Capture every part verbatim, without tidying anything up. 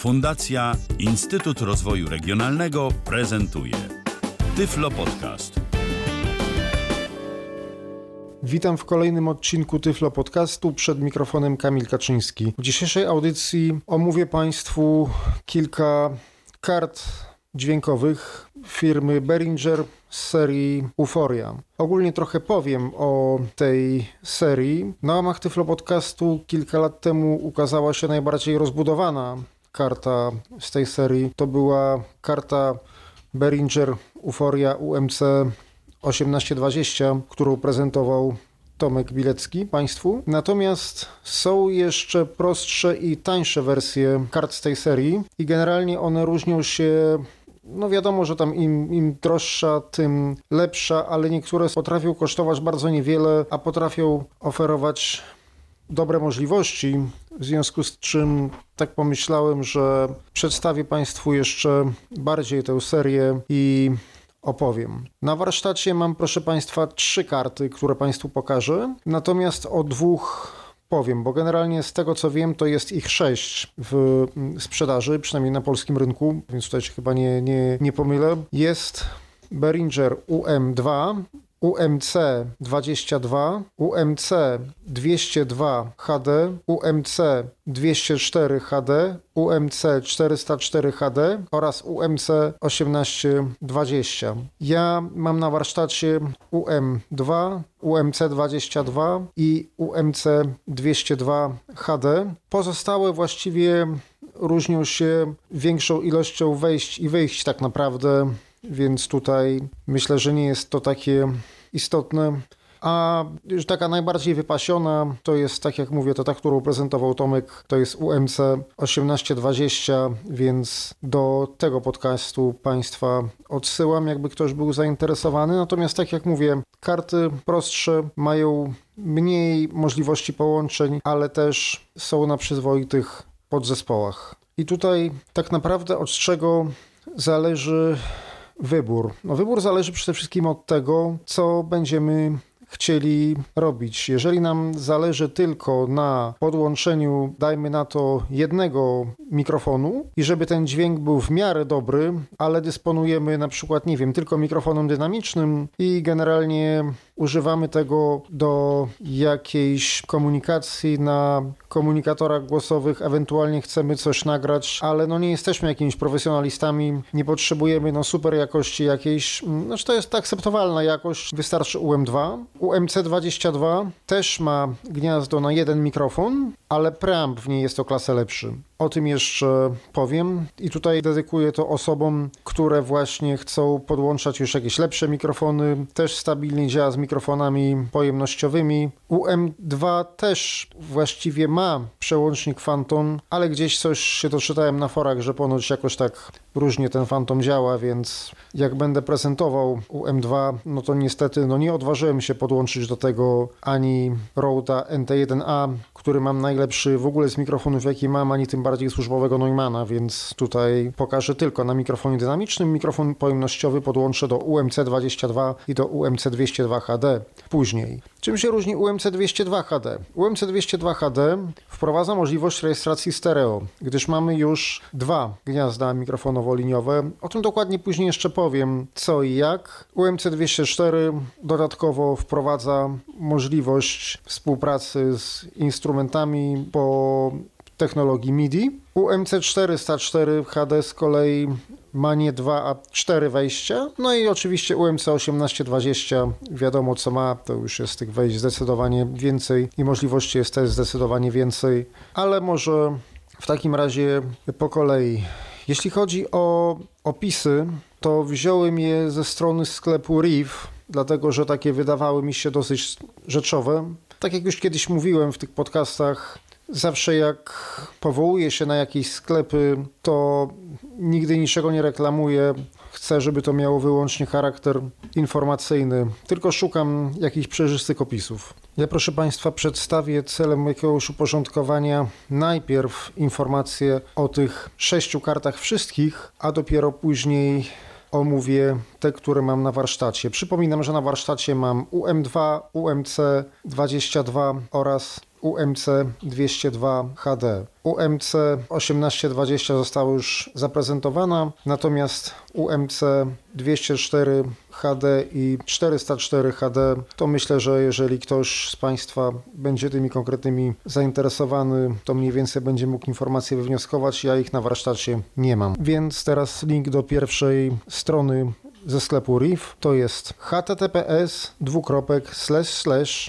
Fundacja Instytut Rozwoju Regionalnego prezentuje Tyflo Podcast. Witam w kolejnym odcinku Tyflo Podcastu, przed mikrofonem Kamil Kaczyński. W dzisiejszej audycji omówię Państwu kilka kart dźwiękowych firmy Behringer z serii Uforia. Ogólnie trochę powiem o tej serii. Na łamach Tyflo Podcastu kilka lat temu ukazała się najbardziej rozbudowana karta z tej serii. To była karta Behringer Uforia U M C osiemnaście dwadzieścia, którą prezentował Tomek Bilecki Państwu. Natomiast są jeszcze prostsze i tańsze wersje kart z tej serii i generalnie one różnią się. No wiadomo, że tam im, im droższa, tym lepsza, ale niektóre potrafią kosztować bardzo niewiele, a potrafią oferować dobre możliwości, w związku z czym tak pomyślałem, że przedstawię Państwu jeszcze bardziej tę serię i opowiem. Na warsztacie mam, proszę Państwa, trzy karty, które Państwu pokażę, natomiast o dwóch powiem, bo generalnie z tego co wiem, to jest ich sześć w sprzedaży, przynajmniej na polskim rynku, więc tutaj się chyba nie, nie, nie pomylę. Jest Behringer U M dwa, U M C dwadzieścia dwa, U M C dwieście dwa H D, U M C dwieście cztery H D, U M C czterysta cztery H D oraz U M C osiemnaście dwadzieścia. Ja mam na warsztacie U M dwa, U M C dwadzieścia dwa i U M C dwieście dwa H D. Pozostałe właściwie różnią się większą ilością wejść i wyjść tak naprawdę, więc tutaj myślę, że nie jest to takie istotne. A już taka najbardziej wypasiona to jest, tak jak mówię, to ta, którą prezentował Tomek, to jest U M C osiemnaście dwadzieścia, więc do tego podcastu Państwa odsyłam, jakby ktoś był zainteresowany. Natomiast tak jak mówię, karty prostsze mają mniej możliwości połączeń, ale też są na przyzwoitych podzespołach. I tutaj tak naprawdę od czego zależy wybór? No wybór zależy przede wszystkim od tego, co będziemy chcieli robić. Jeżeli nam zależy tylko na podłączeniu, dajmy na to, jednego mikrofonu i żeby ten dźwięk był w miarę dobry, ale dysponujemy na przykład, nie wiem, tylko mikrofonem dynamicznym i generalnie używamy tego do jakiejś komunikacji na komunikatorach głosowych, ewentualnie chcemy coś nagrać, ale no nie jesteśmy jakimiś profesjonalistami, nie potrzebujemy no super jakości jakiejś, znaczy to jest akceptowalna jakość, wystarczy U M dwa. U M C dwadzieścia dwa też ma gniazdo na jeden mikrofon, ale preamp w niej jest o klasę lepszy. O tym jeszcze powiem i tutaj dedykuję to osobom, które właśnie chcą podłączać już jakieś lepsze mikrofony, też stabilnie działa z mikrofonami pojemnościowymi. U M dwa też właściwie ma przełącznik Phantom, ale gdzieś coś się doczytałem na forach, że ponoć jakoś tak różnie ten Phantom działa, więc jak będę prezentował U M dwa, no to niestety no nie odważyłem się podłączyć do tego ani Rode'a N T jeden A, który mam najlepszy w ogóle z mikrofonów, jaki mam, ani tym bardziej służbowego Neumana, więc tutaj pokażę tylko na mikrofonie dynamicznym. Mikrofon pojemnościowy podłączę do U M C dwadzieścia dwa i do U M C dwieście dwa H D później. Czym się różni U M C dwieście dwa H D? U M C dwieście dwa H D wprowadza możliwość rejestracji stereo, gdyż mamy już dwa gniazda mikrofonowo-liniowe. O tym dokładnie później jeszcze powiem, co i jak. U M C dwieście cztery dodatkowo wprowadza możliwość współpracy z instrumentami po technologii MIDI. U M C czterysta cztery H D z kolei ma nie dwa, a cztery wejścia. No i oczywiście U M C osiemnaście dwadzieścia wiadomo co ma, to już jest tych wejść zdecydowanie więcej i możliwości jest też zdecydowanie więcej, ale może w takim razie po kolei. Jeśli chodzi o opisy, to wziąłem je ze strony sklepu Riv, dlatego że takie wydawały mi się dosyć rzeczowe. Tak jak już kiedyś mówiłem w tych podcastach, zawsze jak powołuję się na jakieś sklepy, to nigdy niczego nie reklamuję. Chcę, żeby to miało wyłącznie charakter informacyjny. Tylko szukam jakichś przejrzystych opisów. Ja, proszę Państwa, przedstawię celem jakiegoś uporządkowania najpierw informacje o tych sześciu kartach wszystkich, a dopiero później omówię te, które mam na warsztacie. Przypominam, że na warsztacie mam U M dwa, U M C dwadzieścia dwa oraz U M C dwieście dwa H D. U M C osiemnaście dwadzieścia została już zaprezentowana, natomiast U M C dwieście cztery H D i czterysta cztery H D to myślę, że jeżeli ktoś z Państwa będzie tymi konkretnymi zainteresowany, to mniej więcej będzie mógł informacje wywnioskować. Ja ich na warsztacie nie mam. Więc teraz link do pierwszej strony ze sklepu Riff to jest https dwukropek slash slash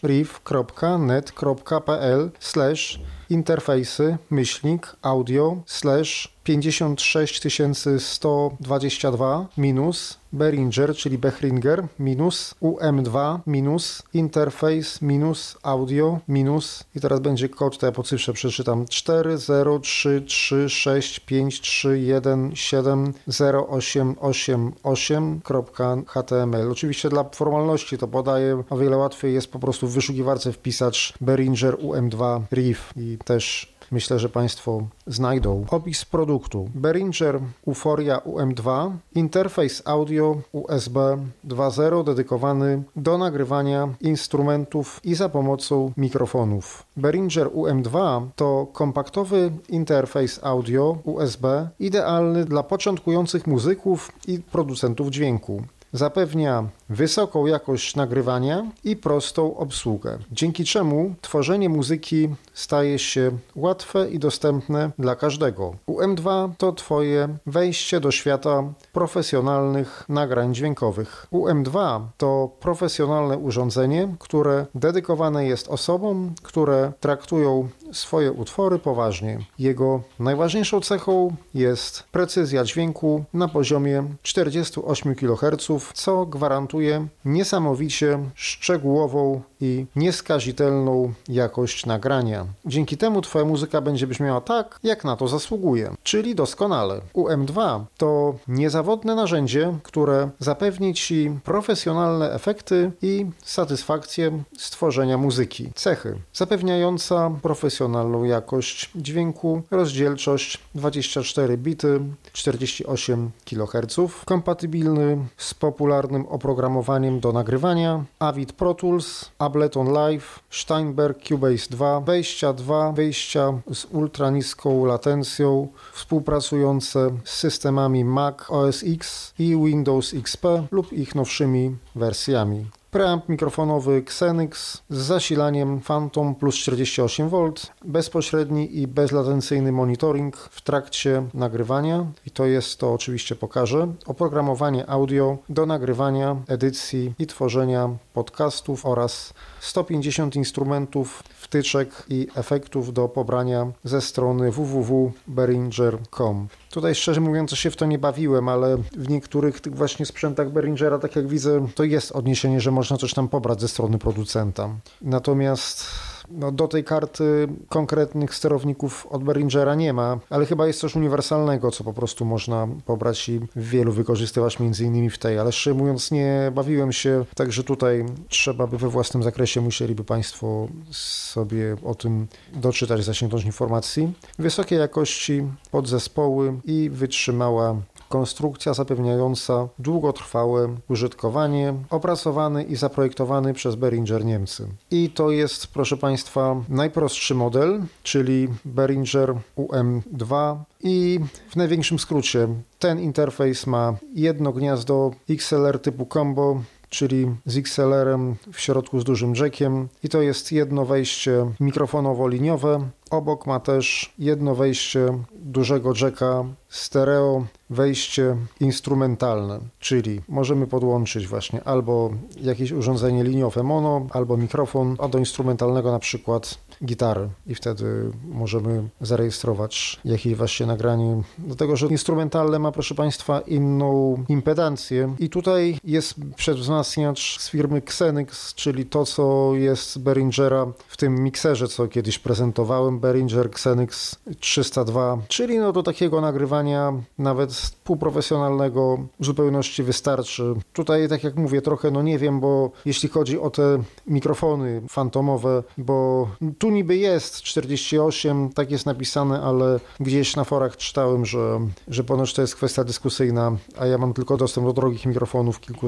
riff.net.pl slash interfejsy myślnik audio slash pięćdziesiąt sześć tysięcy sto dwadzieścia dwa minus Behringer, czyli Behringer minus U M dwa minus interfejs minus audio minus i teraz będzie kod, to ja po cyfrze przeczytam cztery zero trzy trzy sześć pięć trzy jeden siedem zero osiem osiem osiem kropka H T M L. Oczywiście dla formalności to podaję, a wiele łatwiej jest po prostu w wyszukiwarce wpisać Behringer U M dwa Riff i też myślę, że Państwo znajdą. Opis produktu. Behringer Uforia U M dwa, interfejs audio U S B dwa zero dedykowany do nagrywania instrumentów i za pomocą mikrofonów. Behringer U M dwa to kompaktowy interfejs audio U S B idealny dla początkujących muzyków i producentów dźwięku. Zapewnia wysoką jakość nagrywania i prostą obsługę, dzięki czemu tworzenie muzyki staje się łatwe i dostępne dla każdego. U M dwa to Twoje wejście do świata profesjonalnych nagrań dźwiękowych. U M dwa to profesjonalne urządzenie, które dedykowane jest osobom, które traktują swoje utwory poważnie. Jego najważniejszą cechą jest precyzja dźwięku na poziomie czterdzieści osiem kiloherców, co gwarantuje niesamowicie szczegółową i nieskazitelną jakość nagrania. Dzięki temu Twoja muzyka będzie brzmiała tak, jak na to zasługuje, czyli doskonale. U M dwa to niezawodne narzędzie, które zapewni Ci profesjonalne efekty i satysfakcję z tworzenia muzyki. Cechy: zapewniająca profesjonalną jakość dźwięku, rozdzielczość dwadzieścia cztery bity, czterdzieści osiem kiloherców, kompatybilny z popularnym oprogramowaniem do nagrywania, Avid Pro Tools, Ableton Live, Steinberg Cubase dwa, wejścia dwa, wyjścia z ultraniską latencją, współpracujące z systemami Mac O S X i Windows X P lub ich nowszymi wersjami. Preamp mikrofonowy Xenix z zasilaniem Phantom plus czterdzieści osiem wolt, bezpośredni i bezlatencyjny monitoring w trakcie nagrywania i to jest, to oczywiście pokażę, oprogramowanie audio do nagrywania, edycji i tworzenia podcastów oraz sto pięćdziesiąt instrumentów, wtyczek i efektów do pobrania ze strony w w w kropka behringer kropka com. Tutaj szczerze mówiąc się w to nie bawiłem, ale w niektórych tych właśnie sprzętach Behringera, tak jak widzę, to jest odniesienie, że można coś tam pobrać ze strony producenta. Natomiast no, do tej karty konkretnych sterowników od Behringera nie ma, ale chyba jest coś uniwersalnego, co po prostu można pobrać i w wielu wykorzystywać, między innymi w tej, ale szczerze mówiąc nie bawiłem się, także tutaj trzeba by we własnym zakresie, musieliby Państwo sobie o tym doczytać, zasięgnąć informacji. Wysokiej jakości podzespoły i wytrzymała konstrukcja zapewniająca długotrwałe użytkowanie, opracowany i zaprojektowany przez Behringer Niemcy. I to jest, proszę Państwa, najprostszy model, czyli Behringer U M dwa i w największym skrócie ten interfejs ma jedno gniazdo X L R typu combo, czyli z X L R-em w środku z dużym jackiem i to jest jedno wejście mikrofonowo-liniowe. Obok ma też jedno wejście dużego jacka stereo, wejście instrumentalne, czyli możemy podłączyć właśnie albo jakieś urządzenie liniowe mono, albo mikrofon, a do instrumentalnego na przykład gitarę i wtedy możemy zarejestrować jakieś właśnie nagranie. Dlatego, że instrumentalne ma, proszę Państwa, inną impedancję i tutaj jest przedwzmacniacz z firmy Xenix, czyli to, co jest z Behringera w tym mikserze, co kiedyś prezentowałem, Behringer Xenix trzysta dwa, czyli no do takiego nagrywania nawet półprofesjonalnego w zupełności wystarczy. Tutaj, tak jak mówię, trochę no nie wiem, bo jeśli chodzi o te mikrofony fantomowe, bo tu niby jest czterdzieści osiem, tak jest napisane, ale gdzieś na forach czytałem, że, że ponoć to jest kwestia dyskusyjna, a ja mam tylko dostęp do drogich mikrofonów, kilku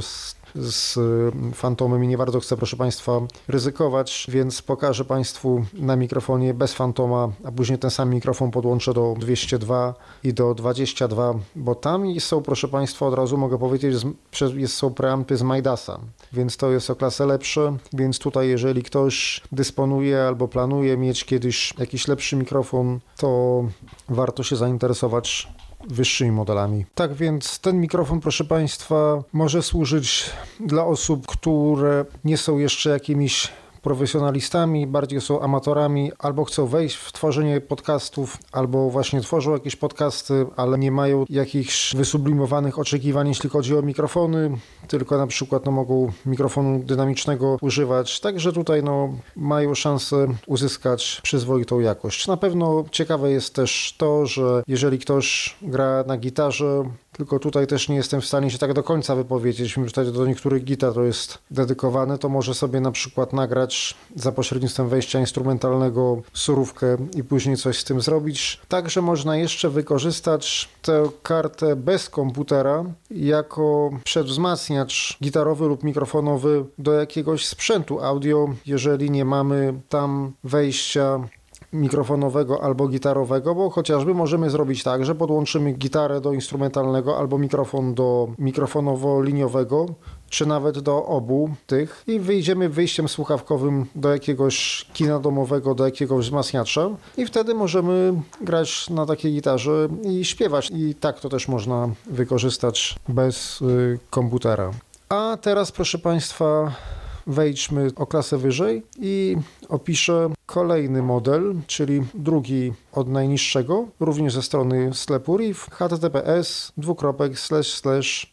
z fantomem i nie bardzo chcę, proszę Państwa, ryzykować, więc pokażę Państwu na mikrofonie bez fantoma, a później ten sam mikrofon podłączę do dwieście dwa i do dwadzieścia dwa, bo tam są, proszę Państwa, od razu mogę powiedzieć, że są preampy z Midasa, więc to jest o klasę lepsze, więc tutaj jeżeli ktoś dysponuje albo planuje mieć kiedyś jakiś lepszy mikrofon, to warto się zainteresować wyższymi modelami. Tak więc ten mikrofon, proszę Państwa, może służyć dla osób, które nie są jeszcze jakimiś profesjonalistami, bardziej są amatorami, albo chcą wejść w tworzenie podcastów, albo właśnie tworzą jakieś podcasty, ale nie mają jakichś wysublimowanych oczekiwań, jeśli chodzi o mikrofony, tylko na przykład no, mogą mikrofonu dynamicznego używać. Także tutaj no, mają szansę uzyskać przyzwoitą jakość. Na pewno ciekawe jest też to, że jeżeli ktoś gra na gitarze, tylko tutaj też nie jestem w stanie się tak do końca wypowiedzieć, mimo że do niektórych gitar to jest dedykowane, to może sobie na przykład nagrać za pośrednictwem wejścia instrumentalnego surówkę i później coś z tym zrobić. Także można jeszcze wykorzystać tę kartę bez komputera jako przedwzmacniacz gitarowy lub mikrofonowy do jakiegoś sprzętu audio, jeżeli nie mamy tam wejścia mikrofonowego albo gitarowego, bo chociażby możemy zrobić tak, że podłączymy gitarę do instrumentalnego albo mikrofon do mikrofonowo-liniowego, czy nawet do obu tych i wyjdziemy wyjściem słuchawkowym do jakiegoś kina domowego, do jakiegoś wzmacniacza i wtedy możemy grać na takiej gitarze i śpiewać. I tak to też można wykorzystać bez y, komputera. A teraz, proszę Państwa, wejdźmy o klasę wyżej i opiszę kolejny model, czyli drugi od najniższego, również ze strony sklepu Riff, https dwukropek slash slash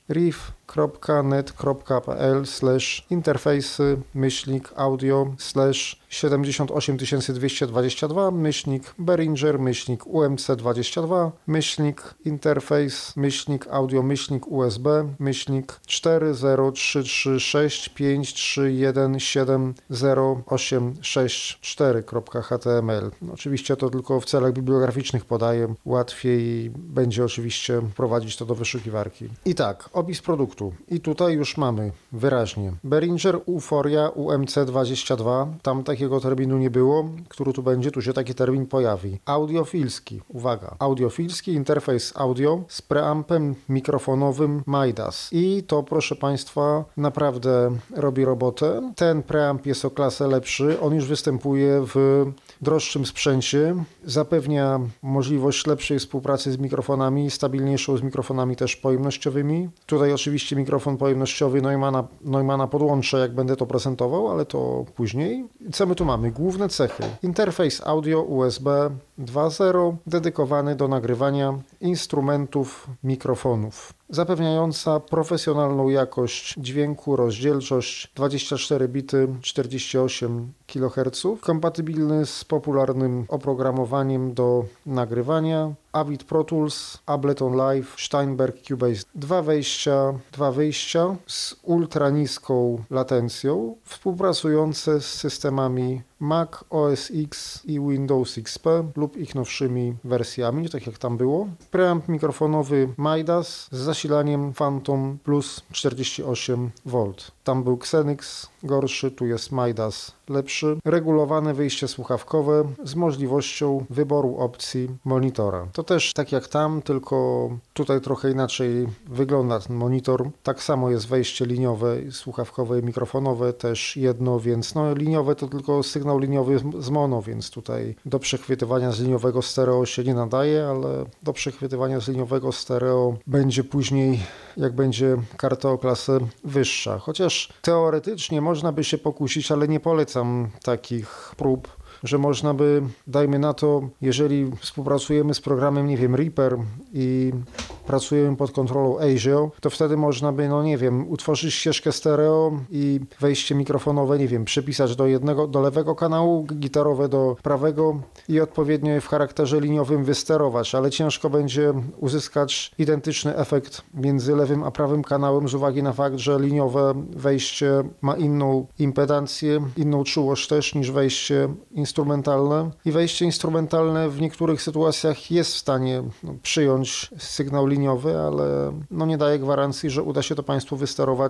riff.net.pl slash interfejsy myślnik audio slash siedemdziesiąt osiem tysięcy dwieście dwadzieścia dwa myślnik Behringer myślnik U M C dwadzieścia dwa myślnik interfejs myślnik audio myślnik U S B myślnik cztery zero trzy trzy sześć pięć trzy jeden siedem zero osiem sześć cztery kropka h t m l. No, oczywiście to tylko w celach bibliograficznych podaję. Łatwiej będzie oczywiście wprowadzić to do wyszukiwarki. I tak, opis produktu. I tutaj już mamy wyraźnie Behringer Uforia U M C dwadzieścia dwa. Tam takiego terminu nie było. Który tu będzie? Tu się taki termin pojawi. Audiofilski. Uwaga. Audiofilski interfejs audio z preampem mikrofonowym Midas. I to, proszę Państwa, naprawdę robi robotę. Ten preamp jest o klasę lepszy. On już występuje w droższym sprzęcie. Zapewnia możliwość lepszej współpracy z mikrofonami, stabilniejszą z mikrofonami też pojemnościowymi. Tutaj oczywiście mikrofon pojemnościowy Neumana, Neumana podłączę, jak będę to prezentował, ale to później. Co my tu mamy? Główne cechy. Interfejs audio U S B dwa zero dedykowany do nagrywania instrumentów mikrofonów, zapewniająca profesjonalną jakość dźwięku, rozdzielczość dwadzieścia cztery bity, czterdzieści osiem kiloherców, kompatybilny z popularnym oprogramowaniem do nagrywania, Avid Pro Tools, Ableton Live, Steinberg Cubase. Dwa wejścia, dwa wyjścia z ultra niską latencją, współpracujące z systemami Mac O S X i Windows X P lub ich nowszymi wersjami, tak jak tam było. Preamp mikrofonowy Midas z zasilaniem Phantom plus czterdzieści osiem wolt. Tam był Xenix gorszy, tu jest Midas lepszy. Regulowane wyjście słuchawkowe z możliwością wyboru opcji monitora. To też tak jak tam, tylko tutaj trochę inaczej wygląda ten monitor. Tak samo jest wejście liniowe, słuchawkowe i mikrofonowe też jedno, więc no liniowe to tylko sygnał liniowy z mono, więc tutaj do przechwytywania z liniowego stereo się nie nadaje, ale do przechwytywania z liniowego stereo będzie później, jak będzie karta o klasę wyższa. Chociaż teoretycznie można by się pokusić, ale nie polecam takich prób, że można by, dajmy na to, jeżeli współpracujemy z programem, nie wiem, Reaper i pracujemy pod kontrolą ASIO, to wtedy można by, no nie wiem, utworzyć ścieżkę stereo i wejście mikrofonowe, nie wiem, przypisać do jednego, do lewego kanału, gitarowe do prawego i odpowiednio je w charakterze liniowym wysterować, ale ciężko będzie uzyskać identyczny efekt między lewym a prawym kanałem z uwagi na fakt, że liniowe wejście ma inną impedancję, inną czułość też niż wejście instrumentalne i wejście instrumentalne w niektórych sytuacjach jest w stanie no, przyjąć sygnał liniowy, ale no, nie daje gwarancji, że uda się to Państwu wysterować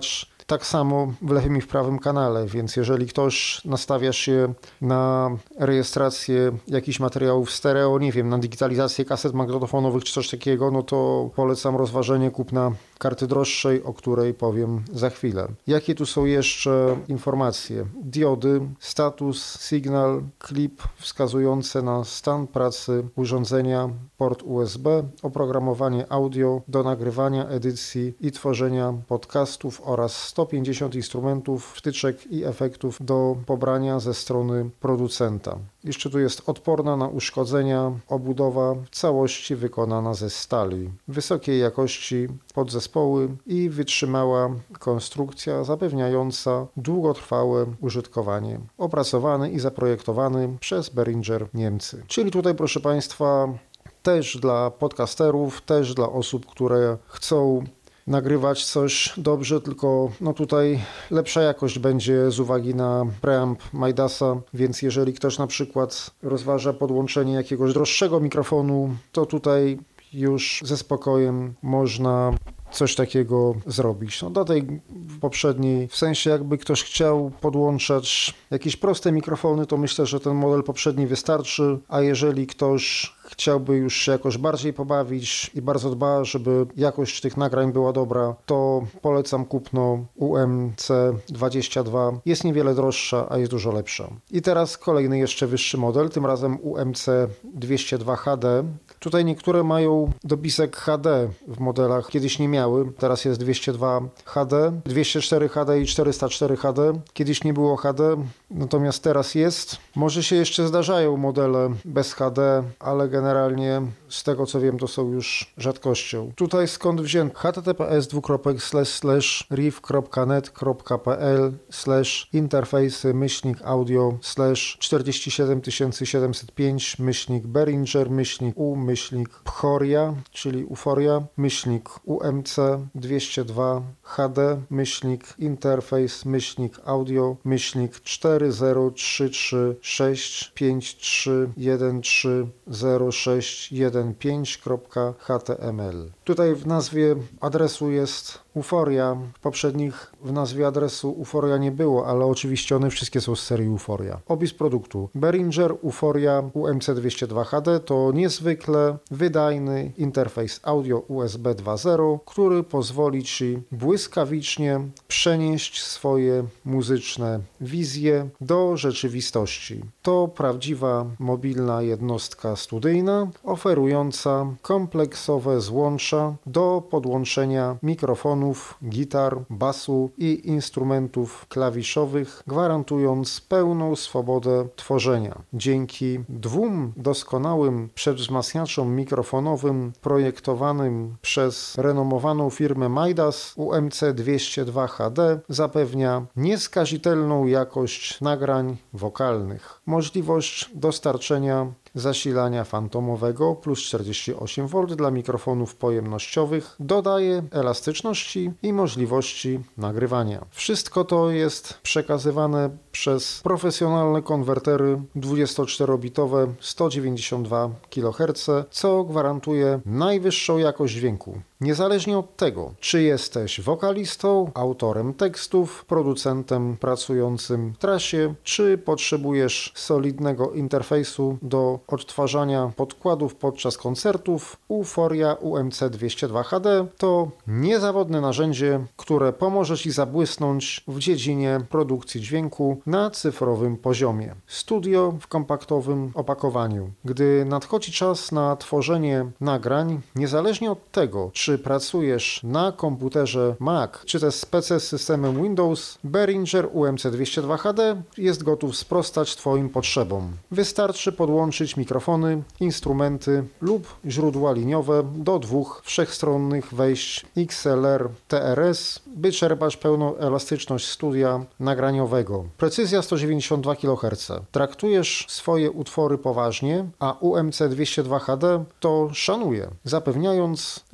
tak samo w lewym i w prawym kanale, więc jeżeli ktoś nastawia się na rejestrację jakichś materiałów stereo, nie wiem, na digitalizację kaset magnetofonowych czy coś takiego, no to polecam rozważenie kupna karty droższej, o której powiem za chwilę. Jakie tu są jeszcze informacje? Diody, status, sygnał, klip wskazujące na stan pracy urządzenia, port U S B, oprogramowanie audio do nagrywania, edycji i tworzenia podcastów oraz sto pięćdziesiąt instrumentów, wtyczek i efektów do pobrania ze strony producenta. Jeszcze tu jest odporna na uszkodzenia, obudowa w całości wykonana ze stali, wysokiej jakości podzespoły i wytrzymała konstrukcja zapewniająca długotrwałe użytkowanie. Opracowany i zaprojektowany przez Behringer Niemcy. Czyli tutaj, proszę Państwa, też dla podcasterów, też dla osób, które chcą nagrywać coś dobrze, tylko no tutaj lepsza jakość będzie z uwagi na preamp Midasa, więc jeżeli ktoś na przykład rozważa podłączenie jakiegoś droższego mikrofonu, to tutaj już ze spokojem można coś takiego zrobić. No do tej poprzedniej, w sensie jakby ktoś chciał podłączać jakieś proste mikrofony, to myślę, że ten model poprzedni wystarczy, a jeżeli ktoś chciałby już się jakoś bardziej pobawić i bardzo dba, żeby jakość tych nagrań była dobra, to polecam kupno U M C dwadzieścia dwa. Jest niewiele droższa, a jest dużo lepsza. I teraz kolejny jeszcze wyższy model, tym razem U M C dwieście dwa H D. Tutaj niektóre mają dopisek H D w modelach, kiedyś nie miały, teraz jest dwieście dwa H D, dwieście cztery H D i czterysta cztery H D. Kiedyś nie było H D, natomiast teraz jest. Może się jeszcze zdarzają modele bez H D, ale generalnie z tego co wiem, to są już rzadkością. Tutaj skąd wziąć? https dwukropek slash slash riff kropka net kropka pl slash interfejsy myślnik audio slash czterdzieści siedem tysięcy siedemset pięć myślnik Behringer myślnik u myślnik Pchoria, czyli Uforia myślnik U M C dwieście dwa H D myślnik interfejs myślnik audio myślnik cztery zero trzy trzy sześć pięć trzy jeden trzy zero sześć jeden pięć kropka h t m l. Tutaj w nazwie adresu jest Uforia. W poprzednich w nazwie adresu Uforia nie było, ale oczywiście one wszystkie są z serii Uforia. Opis produktu. Behringer Uforia U M C dwieście dwa H D to niezwykle wydajny interfejs audio U S B dwa zero, który pozwoli Ci błyskawicznie przenieść swoje muzyczne wizje do rzeczywistości. To prawdziwa mobilna jednostka studyjna, oferująca kompleksowe złącza do podłączenia mikrofonów, gitar, basu i instrumentów klawiszowych, gwarantując pełną swobodę tworzenia. Dzięki dwóm doskonałym przedwzmacniaczom mikrofonowym projektowanym przez renomowaną firmę Midas, U M C dwieście dwa H D zapewnia nieskazitelną jakość nagrań wokalnych. Możliwość dostarczenia zasilania fantomowego plus czterdzieści osiem wolt dla mikrofonów pojemnościowych dodaje elastyczności i możliwości nagrywania. Wszystko to jest przekazywane przez profesjonalne konwertery dwudziestoczterobitowe sto dziewięćdziesiąt dwa kiloherce, co gwarantuje najwyższą jakość dźwięku. Niezależnie od tego, czy jesteś wokalistą, autorem tekstów, producentem pracującym w trasie, czy potrzebujesz solidnego interfejsu do odtwarzania podkładów podczas koncertów, Uforia U M C dwieście dwa H D to niezawodne narzędzie, które pomoże Ci zabłysnąć w dziedzinie produkcji dźwięku na cyfrowym poziomie. Studio w kompaktowym opakowaniu. Gdy nadchodzi czas na tworzenie nagrań, niezależnie od tego, czy pracujesz na komputerze Mac, czy też z P C z systemem Windows, Behringer U M C dwieście dwa H D jest gotów sprostać Twoim potrzebom. Wystarczy podłączyć mikrofony, instrumenty lub źródła liniowe do dwóch wszechstronnych wejść X L R T R S, by czerpać pełną elastyczność studia nagraniowego. Precyzja sto dziewięćdziesiąt dwa kiloherce. Traktujesz swoje utwory poważnie, a U M C dwieście dwa H D to szanuje, zapewniając rozdzielność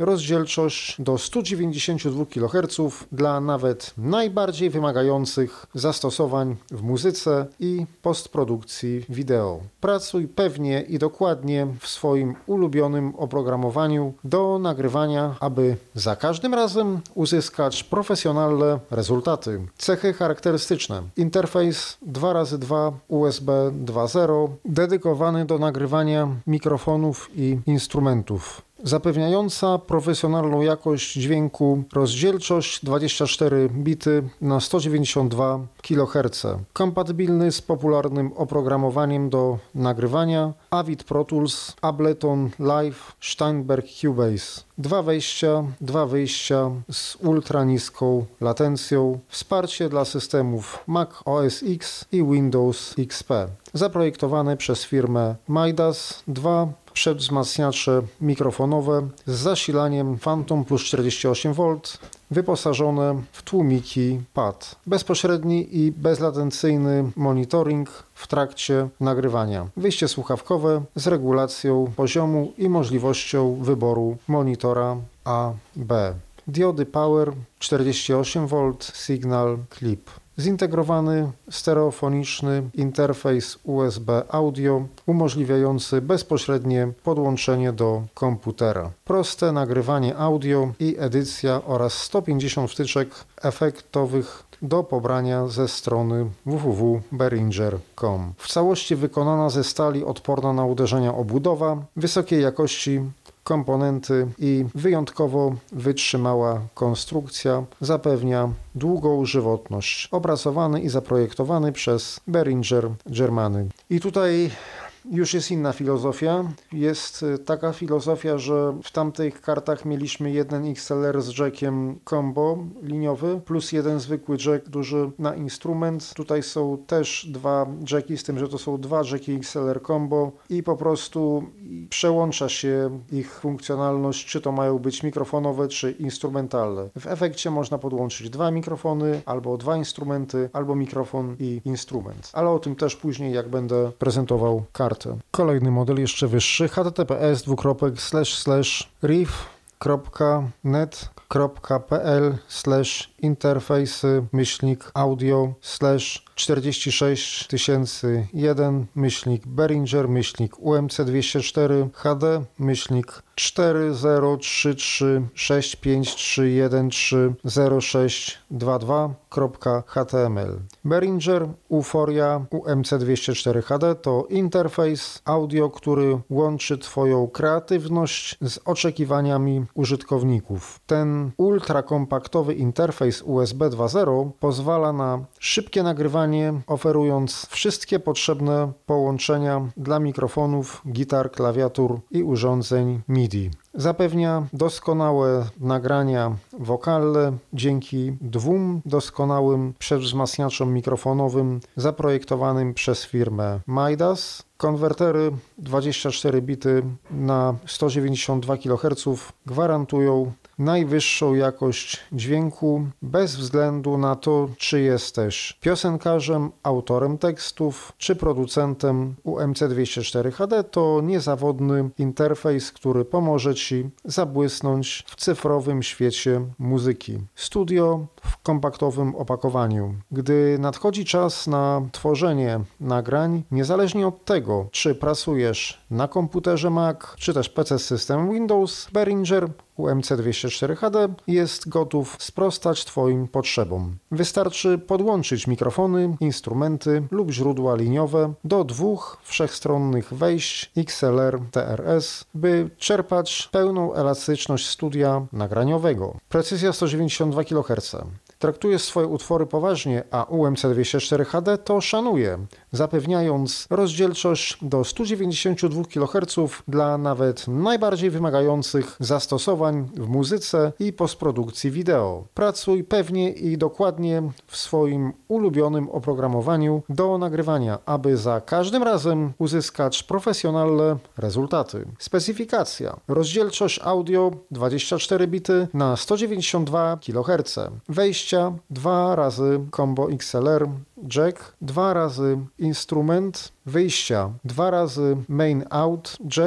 rozdzielczość do sto dziewięćdziesiąt dwa kiloherców dla nawet najbardziej wymagających zastosowań w muzyce i postprodukcji wideo. Pracuj pewnie i dokładnie w swoim ulubionym oprogramowaniu do nagrywania, aby za każdym razem uzyskać profesjonalne rezultaty. Cechy charakterystyczne. Interfejs dwa razy dwa U S B dwa zero dedykowany do nagrywania mikrofonów i instrumentów. Zapewniająca profesjonalną jakość dźwięku, rozdzielczość dwadzieścia cztery bity na sto dziewięćdziesiąt dwa kiloherce. Kompatybilny z popularnym oprogramowaniem do nagrywania Avid Pro Tools, Ableton Live, Steinberg Cubase. Dwa wejścia, dwa wyjścia z ultra niską latencją. Wsparcie dla systemów Mac O S X i Windows X P. Zaprojektowane przez firmę Midas. Dwa przedwzmacniacze mikrofonowe z zasilaniem Phantom plus czterdzieści osiem wolt, wyposażone w tłumiki P A D. Bezpośredni i bezlatencyjny monitoring w trakcie nagrywania. Wyjście słuchawkowe z regulacją poziomu i możliwością wyboru monitora A B. Diody Power czterdzieści osiem wolt, Signal Clip. Zintegrowany stereofoniczny interfejs U S B audio umożliwiający bezpośrednie podłączenie do komputera. Proste nagrywanie audio i edycja oraz sto pięćdziesiąt wtyczek efektowych do pobrania ze strony w w w kropka behringer kropka com. W całości wykonana ze stali odporna na uderzenia obudowa, wysokiej jakości komponenty i wyjątkowo wytrzymała konstrukcja zapewnia długą żywotność. Opracowany i zaprojektowany przez Behringer Germany. I tutaj już jest inna filozofia. Jest taka filozofia, że w tamtych kartach mieliśmy jeden X L R z jackiem combo liniowy plus jeden zwykły jack duży na instrument. Tutaj są też dwa jacki, z tym, że to są dwa jacki X L R combo i po prostu przełącza się ich funkcjonalność, czy to mają być mikrofonowe, czy instrumentalne. W efekcie można podłączyć dwa mikrofony, albo dwa instrumenty, albo mikrofon i instrument. Ale o tym też później, jak będę prezentował kartę. Kolejny model jeszcze wyższy h t t p s dwukropek slash slash riff kropka net kropka p l slash interfejsy myślnik audio slash czterdzieści sześć tysięcy jeden myślnik Behringer myślnik U M C dwieście cztery H D myślnik cztery zero trzy trzy sześć pięć trzy jeden trzy zero sześć dwa dwa kropka h t m l. Behringer Uforia U M C dwieście cztery H D to interfejs audio, który łączy Twoją kreatywność z oczekiwaniami użytkowników. Ten ultrakompaktowy interfejs U S B dwa zero pozwala na szybkie nagrywanie, oferując wszystkie potrzebne połączenia dla mikrofonów, gitar, klawiatur i urządzeń M I D I. Zapewnia doskonałe nagrania wokalne dzięki dwóm doskonałym przedwzmacniaczom mikrofonowym zaprojektowanym przez firmę Midas. Konwertery dwadzieścia cztery bity na sto dziewięćdziesiąt dwa kiloherce gwarantują najwyższą jakość dźwięku bez względu na to, czy jesteś piosenkarzem, autorem tekstów czy producentem. U M C dwieście cztery H D to niezawodny interfejs, który pomoże Ci zabłysnąć w cyfrowym świecie muzyki. Studio w kompaktowym opakowaniu. Gdy nadchodzi czas na tworzenie nagrań, niezależnie od tego, czy pracujesz na komputerze Mac, czy też P C z systemem Windows, Behringer U M C dwieście cztery H D jest gotów sprostać Twoim potrzebom. Wystarczy podłączyć mikrofony, instrumenty lub źródła liniowe do dwóch wszechstronnych wejść X L R T R S, by czerpać pełną elastyczność studia nagraniowego. Precyzja sto dziewięćdziesiąt dwa kiloherce. Traktuje swoje utwory poważnie, a U M C dwieście cztery H D to szanuje, zapewniając rozdzielczość do stu dziewięćdziesięciu dwóch kiloherców dla nawet najbardziej wymagających zastosowań w muzyce i postprodukcji wideo. Pracuj pewnie i dokładnie w swoim ulubionym oprogramowaniu do nagrywania, aby za każdym razem uzyskać profesjonalne rezultaty. Specyfikacja. Rozdzielczość audio dwadzieścia cztery bity na sto dziewięćdziesiąt dwa kiloherce. Wejścia dwa razy combo X L R, jack, dwa razy instrument, wyjścia dwa razy main out, jack,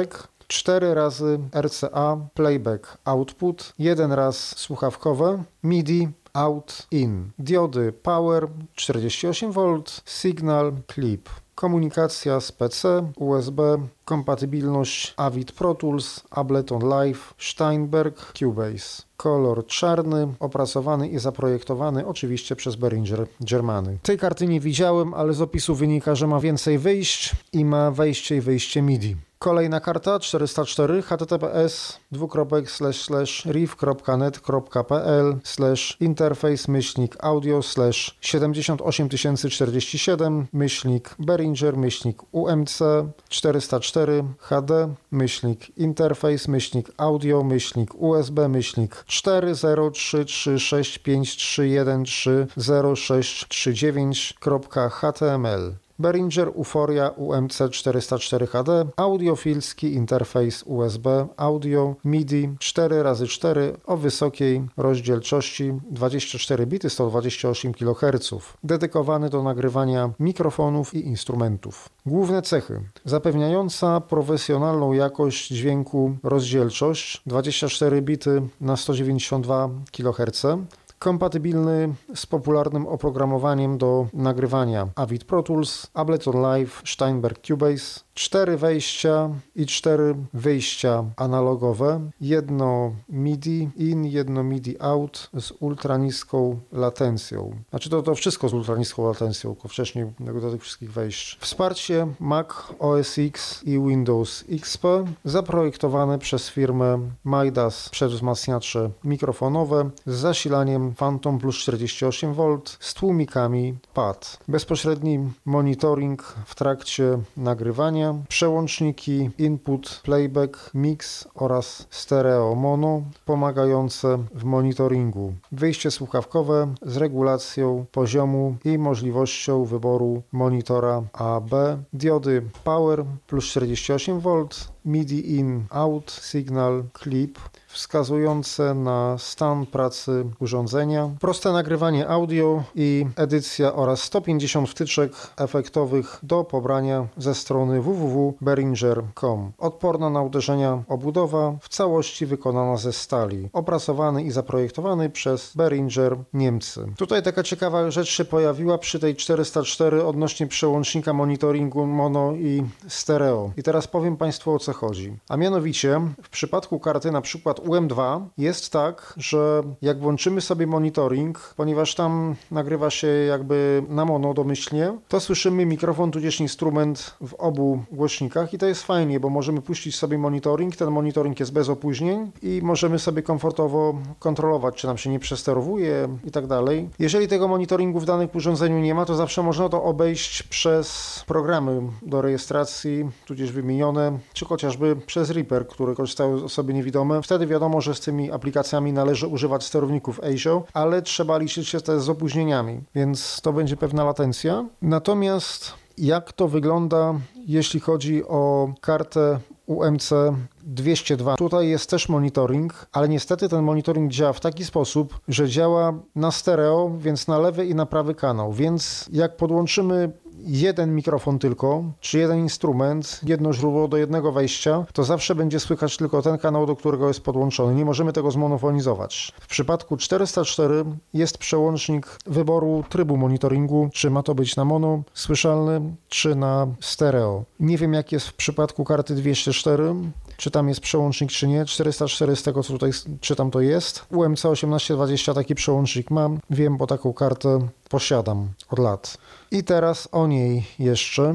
cztery razy R C A playback output, jeden raz słuchawkowe, MIDI out in, diody power czterdzieści osiem wolt, signal clip. Komunikacja z P C, U S B, kompatybilność Avid Pro Tools, Ableton Live, Steinberg, Cubase. Kolor czarny, opracowany i zaprojektowany oczywiście przez Behringer Germany. Tej karty nie widziałem, ale z opisu wynika, że ma więcej wyjść i ma wejście i wyjście MIDI. Kolejna karta czterysta cztery https dwukropek slash slash riff kropka net kropka pl slash interface myślnik audio slash siedemdziesiąt osiem tysięcy czterdzieści siedem myślnik Behringer myślnik U M C czterysta cztery H D myślnik interface myślnik audio myślnik U S B myślnik cztery zero trzy trzy sześć pięć trzy jeden trzy zero sześć trzy dziewięć kropka h t m l. Behringer Uforia U M C czterysta cztery H D, audiofilski interfejs U S B, audio, MIDI cztery razy cztery o wysokiej rozdzielczości dwadzieścia cztery bity, sto dwadzieścia osiem kiloherców, dedykowany do nagrywania mikrofonów i instrumentów. Główne cechy: zapewniająca profesjonalną jakość dźwięku rozdzielczość dwadzieścia cztery bity na sto dziewięćdziesiąt dwa kiloherce, kompatybilny z popularnym oprogramowaniem do nagrywania Avid Pro Tools, Ableton Live, Steinberg Cubase, cztery wejścia i cztery wyjścia analogowe, jedno MIDI in, jedno MIDI out z ultraniską latencją. Znaczy to, to wszystko z ultraniską latencją, tylko wcześniej do tych wszystkich wejść. Wsparcie Mac O S X i Windows X P, zaprojektowane przez firmę Midas przedwzmacniacze mikrofonowe z zasilaniem Phantom plus czterdzieści osiem wolt z tłumikami P A D. Bezpośredni monitoring w trakcie nagrywania, przełączniki input, playback, mix oraz stereo mono pomagające w monitoringu, wyjście słuchawkowe z regulacją poziomu i możliwością wyboru monitora A B, diody power plus czterdzieści osiem wolt, MIDI in, out, signal, clip, wskazujące na stan pracy urządzenia, proste nagrywanie audio i edycja oraz sto pięćdziesiąt wtyczek efektowych do pobrania ze strony w w w kropka behringer kropka com. Odporna na uderzenia obudowa, w całości wykonana ze stali, opracowany i zaprojektowany przez Behringer Niemcy. Tutaj taka ciekawa rzecz się pojawiła przy tej czterysta cztery odnośnie przełącznika monitoringu mono i stereo. I teraz powiem Państwu, o co chodzi. A mianowicie w przypadku karty na przykład U M dwa jest tak, że jak włączymy sobie monitoring, ponieważ tam nagrywa się jakby na mono domyślnie, to słyszymy mikrofon tudzież instrument w obu głośnikach i to jest fajnie, bo możemy puścić sobie monitoring, ten monitoring jest bez opóźnień i możemy sobie komfortowo kontrolować, czy nam się nie przesterowuje i tak dalej. Jeżeli tego monitoringu w danym urządzeniu nie ma, to zawsze można to obejść przez programy do rejestracji, tudzież wymienione, czy chociażby przez Reaper, które korzystają osoby niewidome. Wtedy wiadomo, że z tymi aplikacjami należy używać sterowników A S I O, ale trzeba liczyć się też z opóźnieniami, więc to będzie pewna latencja. Natomiast jak to wygląda, jeśli chodzi o kartę U M C dwieście dwa? Tutaj jest też monitoring, ale niestety ten monitoring działa w taki sposób, że działa na stereo, więc na lewy i na prawy kanał, więc jak podłączymy jeden mikrofon tylko, czy jeden instrument, jedno źródło do jednego wejścia, to zawsze będzie słychać tylko ten kanał, do którego jest podłączony. Nie możemy tego zmonofonizować. W przypadku czterysta cztery jest przełącznik wyboru trybu monitoringu, czy ma to być na mono słyszalny, czy na stereo. Nie wiem, jak jest w przypadku karty dwieście cztery, czy tam jest przełącznik, czy nie. czterysta cztery z tego, co tutaj czytam, to jest. U M C osiemnaście dwadzieścia taki przełącznik mam. Wiem, bo taką kartę posiadam od lat. I teraz o niej jeszcze.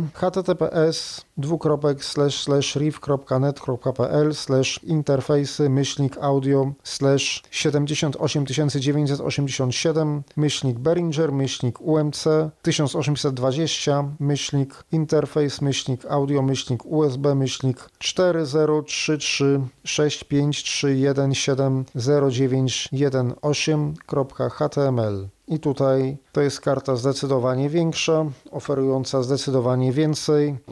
https dwukropek slash slash riff kropka net kropka pl slash interfejsy myślnik audio slash siedemdziesiąt osiem tysięcy dziewięćset osiemdziesiąt siedem myślnik Behringer myślnik U M C tysiąc osiemset dwadzieścia myślnik interfejs myślnik audio myślnik U S B myślnik cztery zero trzy trzy sześć pięć trzy jeden siedem zero dziewięć jeden osiem kropka h t m l. I tutaj to jest karta zdecydowanie większa, oferująca zdecydowanie więcej, ma zdecydowanie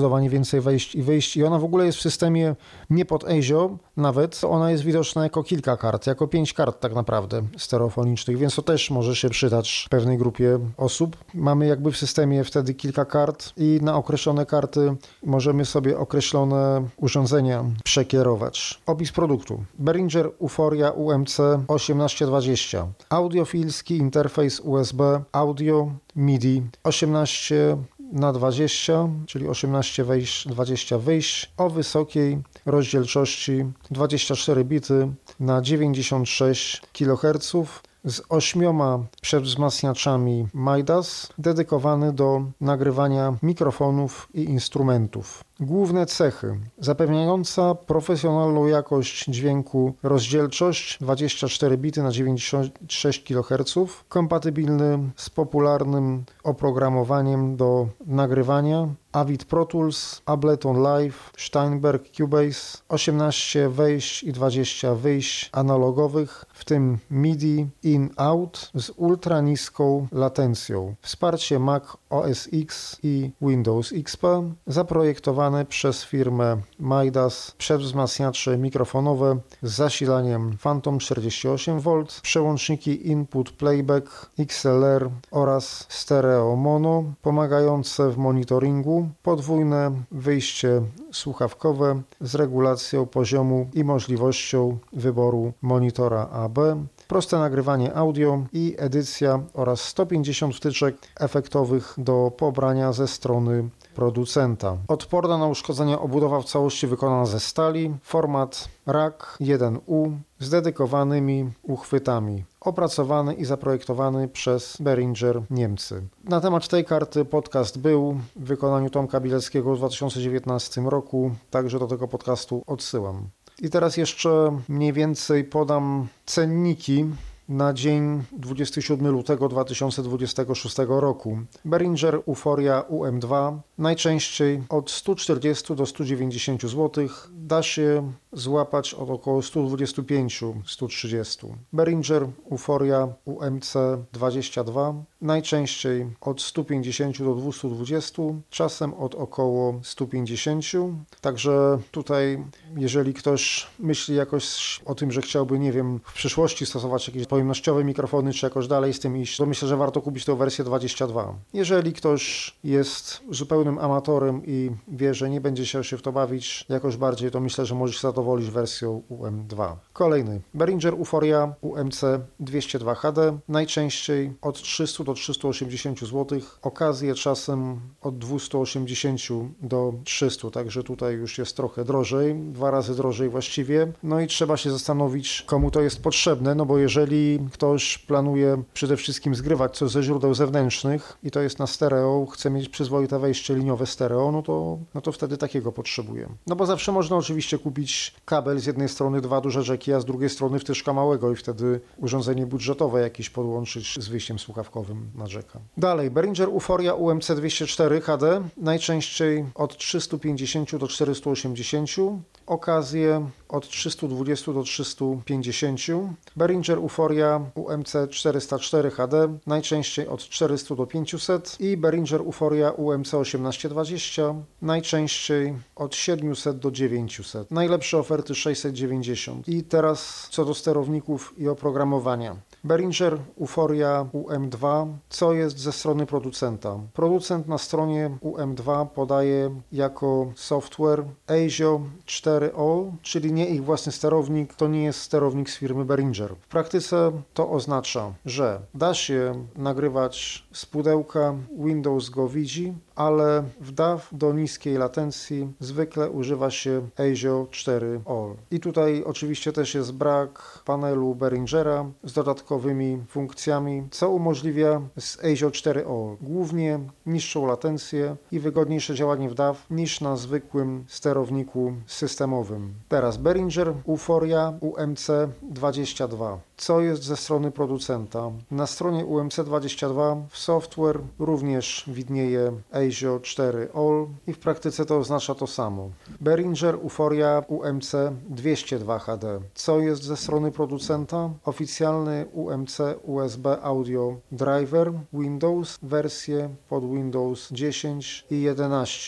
zdecydowanie więcej wejść i wyjść i ona w ogóle jest w systemie nie pod ASIO nawet, ona jest widoczna jako kilka kart, jako pięć kart tak naprawdę stereofonicznych, więc to też może się przydać pewnej grupie osób. Mamy jakby w systemie wtedy kilka kart i na określone karty możemy sobie określone urządzenia przekierować. Opis produktu. Behringer Uforia U M C osiemnaście dwadzieścia. Audiofilski interfejs U S B, audio, MIDI osiemnaście na dwadzieścia, czyli osiemnaście wejść, dwadzieścia wyjść, o wysokiej rozdzielczości dwadzieścia cztery bity na dziewięćdziesiąt sześć kiloherców z ośmioma przedwzmacniaczami Midas, dedykowany do nagrywania mikrofonów i instrumentów. Główne cechy. Zapewniająca profesjonalną jakość dźwięku rozdzielczość dwadzieścia cztery bity na dziewięćdziesiąt sześć kiloherców, kompatybilny z popularnym oprogramowaniem do nagrywania Avid Pro Tools, Ableton Live, Steinberg Cubase, osiemnaście wejść i dwadzieścia wyjść analogowych, w tym MIDI in-out z ultra niską latencją. Wsparcie Mac O S X i Windows X P, zaprojektowane przez firmę Midas przedwzmacniacze mikrofonowe z zasilaniem Phantom czterdzieści osiem wolt, przełączniki input playback, X L R oraz stereo mono, pomagające w monitoringu, podwójne wyjście słuchawkowe z regulacją poziomu i możliwością wyboru monitora A B, proste nagrywanie audio i edycja oraz sto pięćdziesiąt wtyczek efektowych do pobrania ze strony producenta. Odporna na uszkodzenia obudowa w całości wykonana ze stali, format rak jeden U z dedykowanymi uchwytami. Opracowany i zaprojektowany przez Behringer Niemcy. Na temat tej karty podcast był w wykonaniu Tomka Bileckiego w dwa tysiące dziewiętnastym roku, także do tego podcastu odsyłam. I teraz jeszcze mniej więcej podam cenniki na dzień dwudziestego siódmego lutego dwa tysiące dwudziestego szóstego roku. Behringer Uforia U M dwa najczęściej od stu czterdziestu do stu dziewięćdziesięciu złotych. Da się złapać od około stu dwudziestu pięciu do stu trzydziestu. Behringer Uforia U M C dwadzieścia dwa najczęściej od stu pięćdziesięciu do dwustu dwudziestu, czasem od około stu pięćdziesięciu. Także tutaj, jeżeli ktoś myśli jakoś o tym, że chciałby, nie wiem, w przyszłości stosować jakieś pojemnościowe mikrofony, czy jakoś dalej z tym iść, to myślę, że warto kupić tę wersję dwadzieścia dwa. Jeżeli ktoś jest zupełnym amatorem i wie, że nie będzie się w to bawić jakoś bardziej, to myślę, że może się zadowolić wersją U M dwa. Kolejny. Behringer Uforia U M C dwieście dwa H D. Najczęściej od trzystu do trzystu osiemdziesięciu złotych. Okazje czasem od dwustu osiemdziesięciu do trzystu, także tutaj już jest trochę drożej, dwa razy drożej właściwie. No i trzeba się zastanowić, komu to jest potrzebne, no bo jeżeli ktoś planuje przede wszystkim zgrywać coś ze źródeł zewnętrznych i to jest na stereo, chce mieć przyzwoite wejście liniowe stereo, no to, no to wtedy takiego potrzebuje. No bo zawsze można oczywiście kupić kabel z jednej strony dwa duże rzeki, a z drugiej strony wtyczka małego i wtedy urządzenie budżetowe jakieś podłączyć z wyjściem słuchawkowym na rzeka. Dalej, Behringer Uforia U M C dwieście cztery H D, najczęściej od trzystu pięćdziesięciu do czterystu osiemdziesięciu, okazje od trzystu dwudziestu do trzystu pięćdziesięciu. Behringer Uforia U M C czterysta cztery H D, najczęściej od czterystu do pięciuset i Behringer Uforia U M C osiemnaście dwadzieścia, najczęściej od siedmiuset do dziewięciuset. Najlepsze oferty sześćset dziewięćdziesiąt. I teraz co do sterowników i oprogramowania. Behringer Uforia U M dwa, co jest ze strony producenta? Producent na stronie U M dwa podaje jako software ASIO cztery O, czyli nie ich własny sterownik, to nie jest sterownik z firmy Behringer. W praktyce to oznacza, że da się nagrywać z pudełka Windows Go Widzi, ale w D A W do niskiej latencji zwykle używa się ASIO cztery O. I tutaj oczywiście też jest brak panelu Behringera z dodatkowymi funkcjami, co umożliwia z ASIO cztery O głównie niższą latencję i wygodniejsze działanie w D A W niż na zwykłym sterowniku systemowym. Teraz Behringer Uforia U M C dwadzieścia dwa. Co jest ze strony producenta? Na stronie U M C dwadzieścia dwa w software również widnieje ASIO cztery O i w praktyce to oznacza to samo. Behringer Uforia U M C dwieście dwa H D. Co jest ze strony producenta? Oficjalny U M C U S B Audio Driver Windows, wersje pod Windows dziesięć i jedenaście.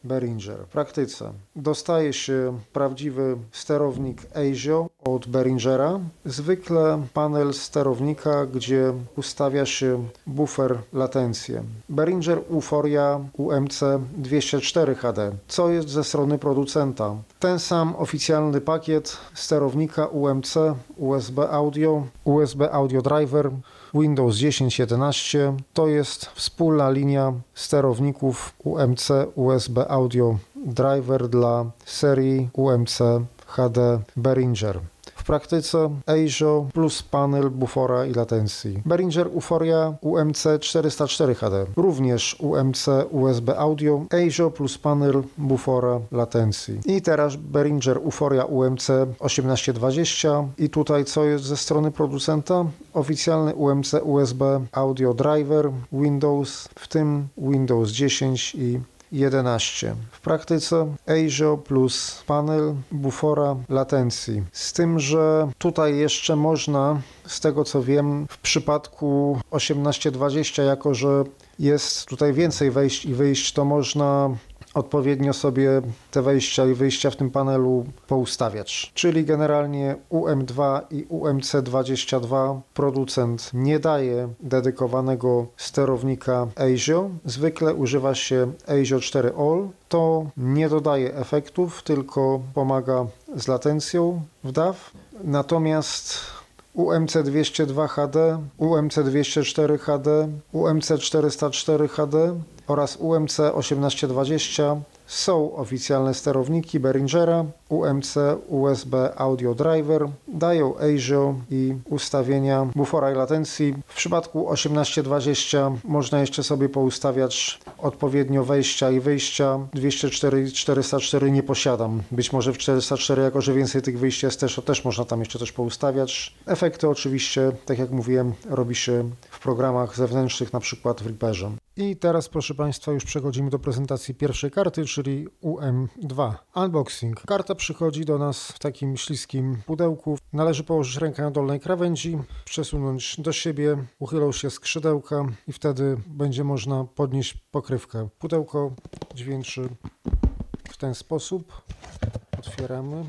Behringer. W praktyce dostaje się prawdziwy sterownik ASIO od Behringera. Zwykle panel sterownika, gdzie ustawia się bufer latencję. Behringer Uforia U M C dwieście cztery H D. Co jest ze strony producenta? Ten sam oficjalny pakiet sterownika U M C, U S B Audio, U S B Audio Driver, Windows dziesięć jedenaście. To jest wspólna linia sterowników U M C U S B Audio Driver dla serii U M C H D Behringer. W praktyce ASIO plus panel bufora i latencji. Behringer Uforia U M C czterysta cztery H D. Również U M C U S B Audio, ASIO plus panel bufora latencji. I teraz Behringer Uforia U M C osiemnaście dwadzieścia. I tutaj co jest ze strony producenta? Oficjalny U M C U S B Audio Driver Windows, w tym Windows dziesięć i jedenaście. W praktyce ASIO plus panel bufora latencji. Z tym, że tutaj jeszcze można, z tego co wiem, w przypadku osiemnaście dwadzieścia, jako że jest tutaj więcej wejść i wyjść, to można odpowiednio sobie te wejścia i wyjścia w tym panelu poustawiać. Czyli generalnie U M dwa i U M C dwadzieścia dwa producent nie daje dedykowanego sterownika ASIO. Zwykle używa się ASIO cztery All. To nie dodaje efektów, tylko pomaga z latencją w D A W. Natomiast U M C dwieście dwa H D, U M C dwieście cztery H D, U M C czterysta cztery H D oraz U M C osiemnaście dwadzieścia są oficjalne sterowniki Behringera. U M C U S B Audio Driver dają ASIO i ustawienia bufora i latencji. W przypadku osiemnaście dwadzieścia można jeszcze sobie poustawiać odpowiednio wejścia i wyjścia. dwieście cztery i czterysta cztery nie posiadam. Być może w czterysta cztery, jako że więcej tych wyjść jest, też, też można tam jeszcze coś poustawiać. Efekty oczywiście, tak jak mówiłem, robi się w programach zewnętrznych, na przykład w Reaperze. I teraz, proszę Państwa, już przechodzimy do prezentacji pierwszej karty, czyli U M dwa. Unboxing. Karta przychodzi do nas w takim śliskim pudełku. Należy położyć rękę na dolnej krawędzi, przesunąć do siebie, uchylą się skrzydełka i wtedy będzie można podnieść pokrywkę. Pudełko dźwięczy w ten sposób. Otwieramy.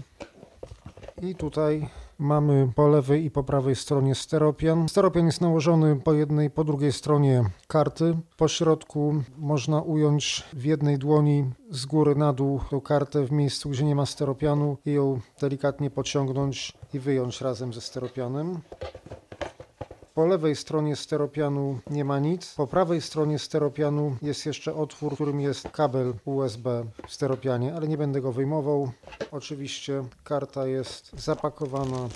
I tutaj mamy po lewej i po prawej stronie steropian. Steropian jest nałożony po jednej i po drugiej stronie karty. Po środku można ująć w jednej dłoni z góry na dół tą kartę w miejscu, gdzie nie ma steropianu i ją delikatnie pociągnąć i wyjąć razem ze steropianem. Po lewej stronie steropianu nie ma nic. Po prawej stronie steropianu jest jeszcze otwór, w którym jest kabel U S B w steropianie, ale nie będę go wyjmował. Oczywiście karta jest zapakowana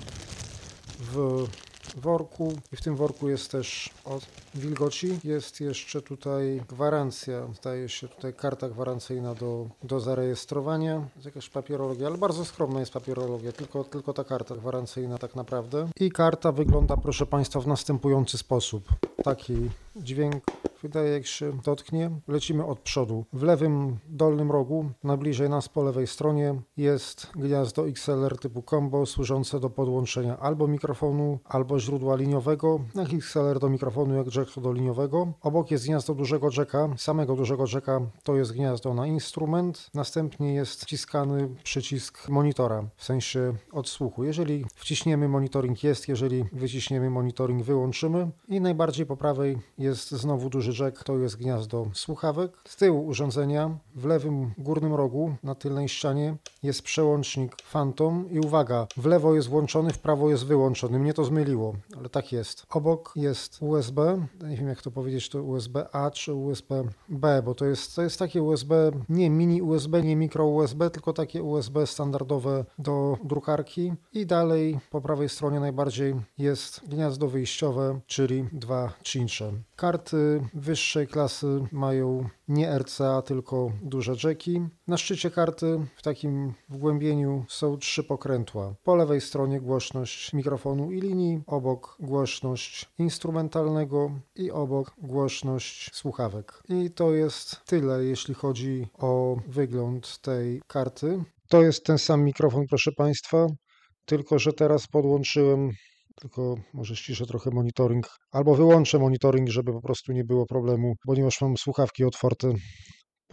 w worku i w tym worku jest też od wilgoci. Jest jeszcze tutaj gwarancja, zdaje się tutaj karta gwarancyjna do, do zarejestrowania. Jest jakaś papierologia, ale bardzo skromna jest papierologia, tylko, tylko ta karta gwarancyjna tak naprawdę. I karta wygląda, proszę Państwa, w następujący sposób. Taki dźwięk wydaje, jak się dotknie. Lecimy od przodu. W lewym dolnym rogu, najbliżej nas po lewej stronie, jest gniazdo X L R typu combo, służące do podłączenia albo mikrofonu, albo źródła liniowego, jak X L R do mikrofonu, jak jack do liniowego. Obok jest gniazdo dużego jacka, samego dużego jacka to jest gniazdo na instrument. Następnie jest wciskany przycisk monitora, w sensie odsłuchu. Jeżeli wciśniemy, monitoring jest, jeżeli wyciśniemy, monitoring wyłączymy. I najbardziej po prawej jest znowu duży jack, to jest gniazdo słuchawek. Z tyłu urządzenia, w lewym górnym rogu, na tylnej ścianie, jest przełącznik Phantom i uwaga, w lewo jest włączony, w prawo jest wyłączony. Mnie to zmyliło, ale tak jest. Obok jest U S B, nie wiem jak to powiedzieć, to U S B A czy U S B B, bo to jest, to jest takie U S B, nie mini U S B, nie mikro U S B, tylko takie U S B standardowe do drukarki. I dalej po prawej stronie najbardziej jest gniazdo wyjściowe, czyli dwa cincze. Karty wyższej klasy mają nie R C A, tylko duże jacki. Na szczycie karty w takim wgłębieniu są trzy pokrętła. Po lewej stronie głośność mikrofonu i linii, obok głośność instrumentalnego i obok głośność słuchawek. I to jest tyle, jeśli chodzi o wygląd tej karty. To jest ten sam mikrofon, proszę Państwa, tylko że teraz podłączyłem, tylko może ściszę trochę monitoring, albo wyłączę monitoring, żeby po prostu nie było problemu, ponieważ mam słuchawki otwarte.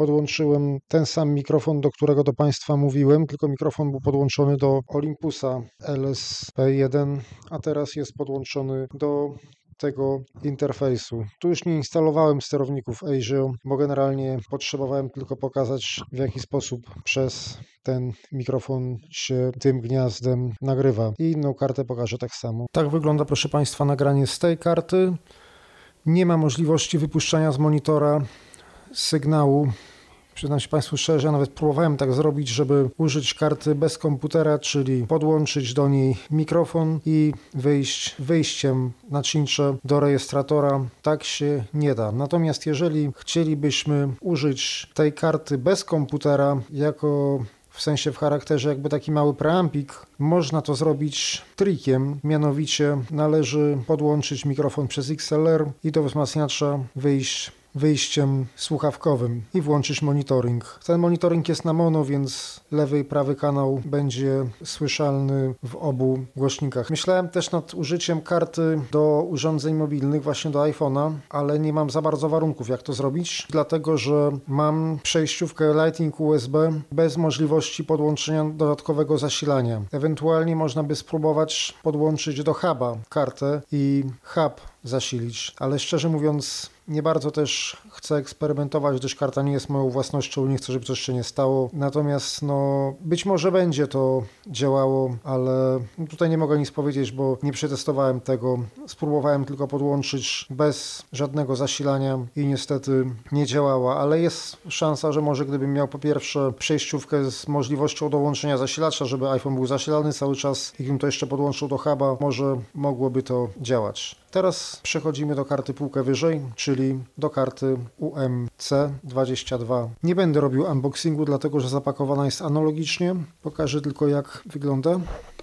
podłączyłem ten sam mikrofon, do którego do Państwa mówiłem, tylko mikrofon był podłączony do Olympusa L S P jeden, a teraz jest podłączony do tego interfejsu. Tu już nie instalowałem sterowników ASIO, bo generalnie potrzebowałem tylko pokazać, w jaki sposób przez ten mikrofon się tym gniazdem nagrywa. I inną kartę pokażę tak samo. Tak wygląda, proszę Państwa, nagranie z tej karty. Nie ma możliwości wypuszczania z monitora sygnału. Przyznam się Państwu szczerze, ja nawet próbowałem tak zrobić, żeby użyć karty bez komputera, czyli podłączyć do niej mikrofon i wyjść wyjściem naczyncze do rejestratora. Tak się nie da. Natomiast jeżeli chcielibyśmy użyć tej karty bez komputera jako w sensie w charakterze jakby taki mały preampik, można to zrobić trikiem, mianowicie należy podłączyć mikrofon przez X L R i do wzmacniacza wyjść wyjściem słuchawkowym i włączyć monitoring. Ten monitoring jest na mono, więc lewy i prawy kanał będzie słyszalny w obu głośnikach. Myślałem też nad użyciem karty do urządzeń mobilnych, właśnie do iPhone'a, ale nie mam za bardzo warunków, jak to zrobić, dlatego że mam przejściówkę Lightning U S B bez możliwości podłączenia dodatkowego zasilania. Ewentualnie można by spróbować podłączyć do huba kartę i hub zasilić, ale szczerze mówiąc nie bardzo też chcę eksperymentować, gdyż karta nie jest moją własnością, nie chcę, żeby coś się nie stało. Natomiast no, być może będzie to działało, ale tutaj nie mogę nic powiedzieć, bo nie przetestowałem tego. Spróbowałem tylko podłączyć bez żadnego zasilania i niestety nie działała, ale jest szansa, że może gdybym miał po pierwsze przejściówkę z możliwością dołączenia zasilacza, żeby iPhone był zasilany cały czas, jakbym to jeszcze podłączył do huba, może mogłoby to działać. Teraz przechodzimy do karty półkę wyżej, czyli do karty U M C dwadzieścia dwa. Nie będę robił unboxingu, dlatego że zapakowana jest analogicznie. Pokażę tylko, jak wygląda.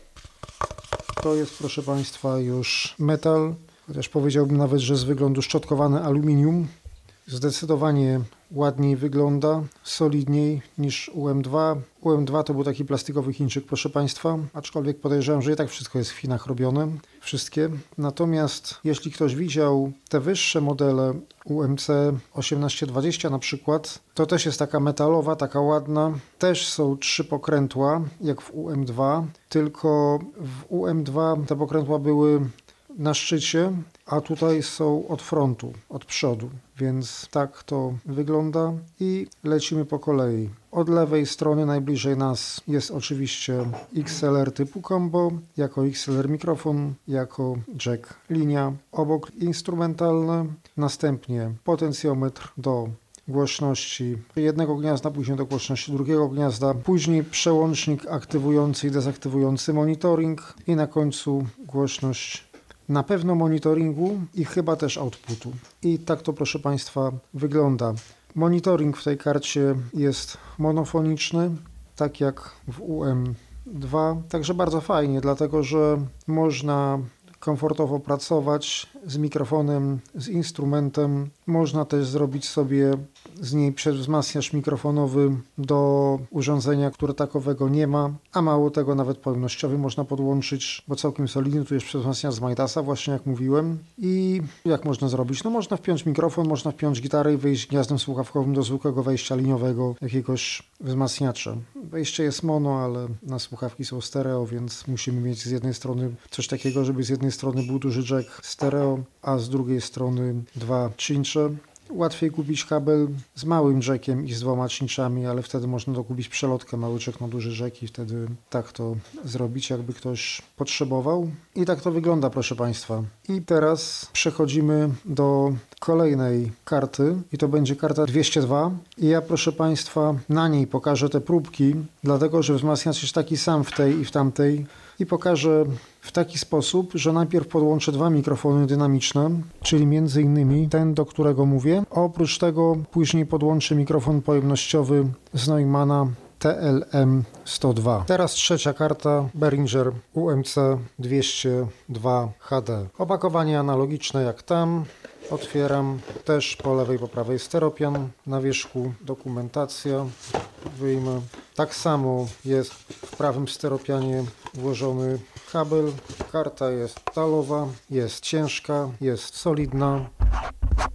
To jest, proszę Państwa, już metal, chociaż powiedziałbym nawet, że z wyglądu szczotkowane aluminium. Zdecydowanie ładniej wygląda, solidniej niż U M dwa. U M dwa to był taki plastikowy Chińczyk, proszę Państwa, aczkolwiek podejrzewam, że i tak wszystko jest w Chinach robione, wszystkie. Natomiast jeśli ktoś widział te wyższe modele U M C osiemnaście dwadzieścia na przykład, to też jest taka metalowa, taka ładna. Też są trzy pokrętła, jak w U M dwa, tylko w U M dwa te pokrętła były na szczycie, a tutaj są od frontu, od przodu, więc tak to wygląda i lecimy po kolei. Od lewej strony najbliżej nas jest oczywiście X L R typu combo, jako X L R mikrofon, jako jack linia, obok instrumentalne, następnie potencjometr do głośności jednego gniazda, później do głośności drugiego gniazda, później przełącznik aktywujący i dezaktywujący monitoring i na końcu głośność na pewno monitoringu i chyba też outputu. I tak to, proszę Państwa, wygląda. Monitoring w tej karcie jest monofoniczny, tak jak w U M dwa, także bardzo fajnie, dlatego że można komfortowo pracować z mikrofonem, z instrumentem. Można też zrobić sobie z niej przedwzmacniacz mikrofonowy do urządzenia, które takowego nie ma, a mało tego nawet pojemnościowy można podłączyć, bo całkiem solidny. Tu jest przedwzmacniacz z Midasa, właśnie jak mówiłem. I jak można zrobić? No można wpiąć mikrofon, można wpiąć gitarę i wyjść gniazdem słuchawkowym do zwykłego wejścia liniowego jakiegoś wzmacniacza. Wejście jest mono, ale na słuchawki są stereo, więc musimy mieć z jednej strony coś takiego, żeby z jednej strony był duży jack stereo, a z drugiej strony dwa cincze. Łatwiej kupić kabel z małym jackiem i z dwoma cinczami, ale wtedy można dokupić przelotkę, mały jack na duży jack i wtedy tak to zrobić, jakby ktoś potrzebował. I tak to wygląda, proszę Państwa. I teraz przechodzimy do kolejnej karty i to będzie karta dwieście dwa. I ja, proszę Państwa, na niej pokażę te próbki, dlatego że wzmacniacz jest taki sam w tej i w tamtej. I pokażę w taki sposób, że najpierw podłączę dwa mikrofony dynamiczne, czyli między innymi ten, do którego mówię. Oprócz tego później podłączę mikrofon pojemnościowy z Neumanna T L M sto dwa. Teraz trzecia karta Behringer U M C dwieście dwa H D. Opakowanie analogiczne jak tam. Otwieram, też po lewej, po prawej steropian, na wierzchu dokumentacja, wyjmę. Tak samo jest w prawym steropianie włożony kabel. Karta jest stalowa, jest ciężka, jest solidna.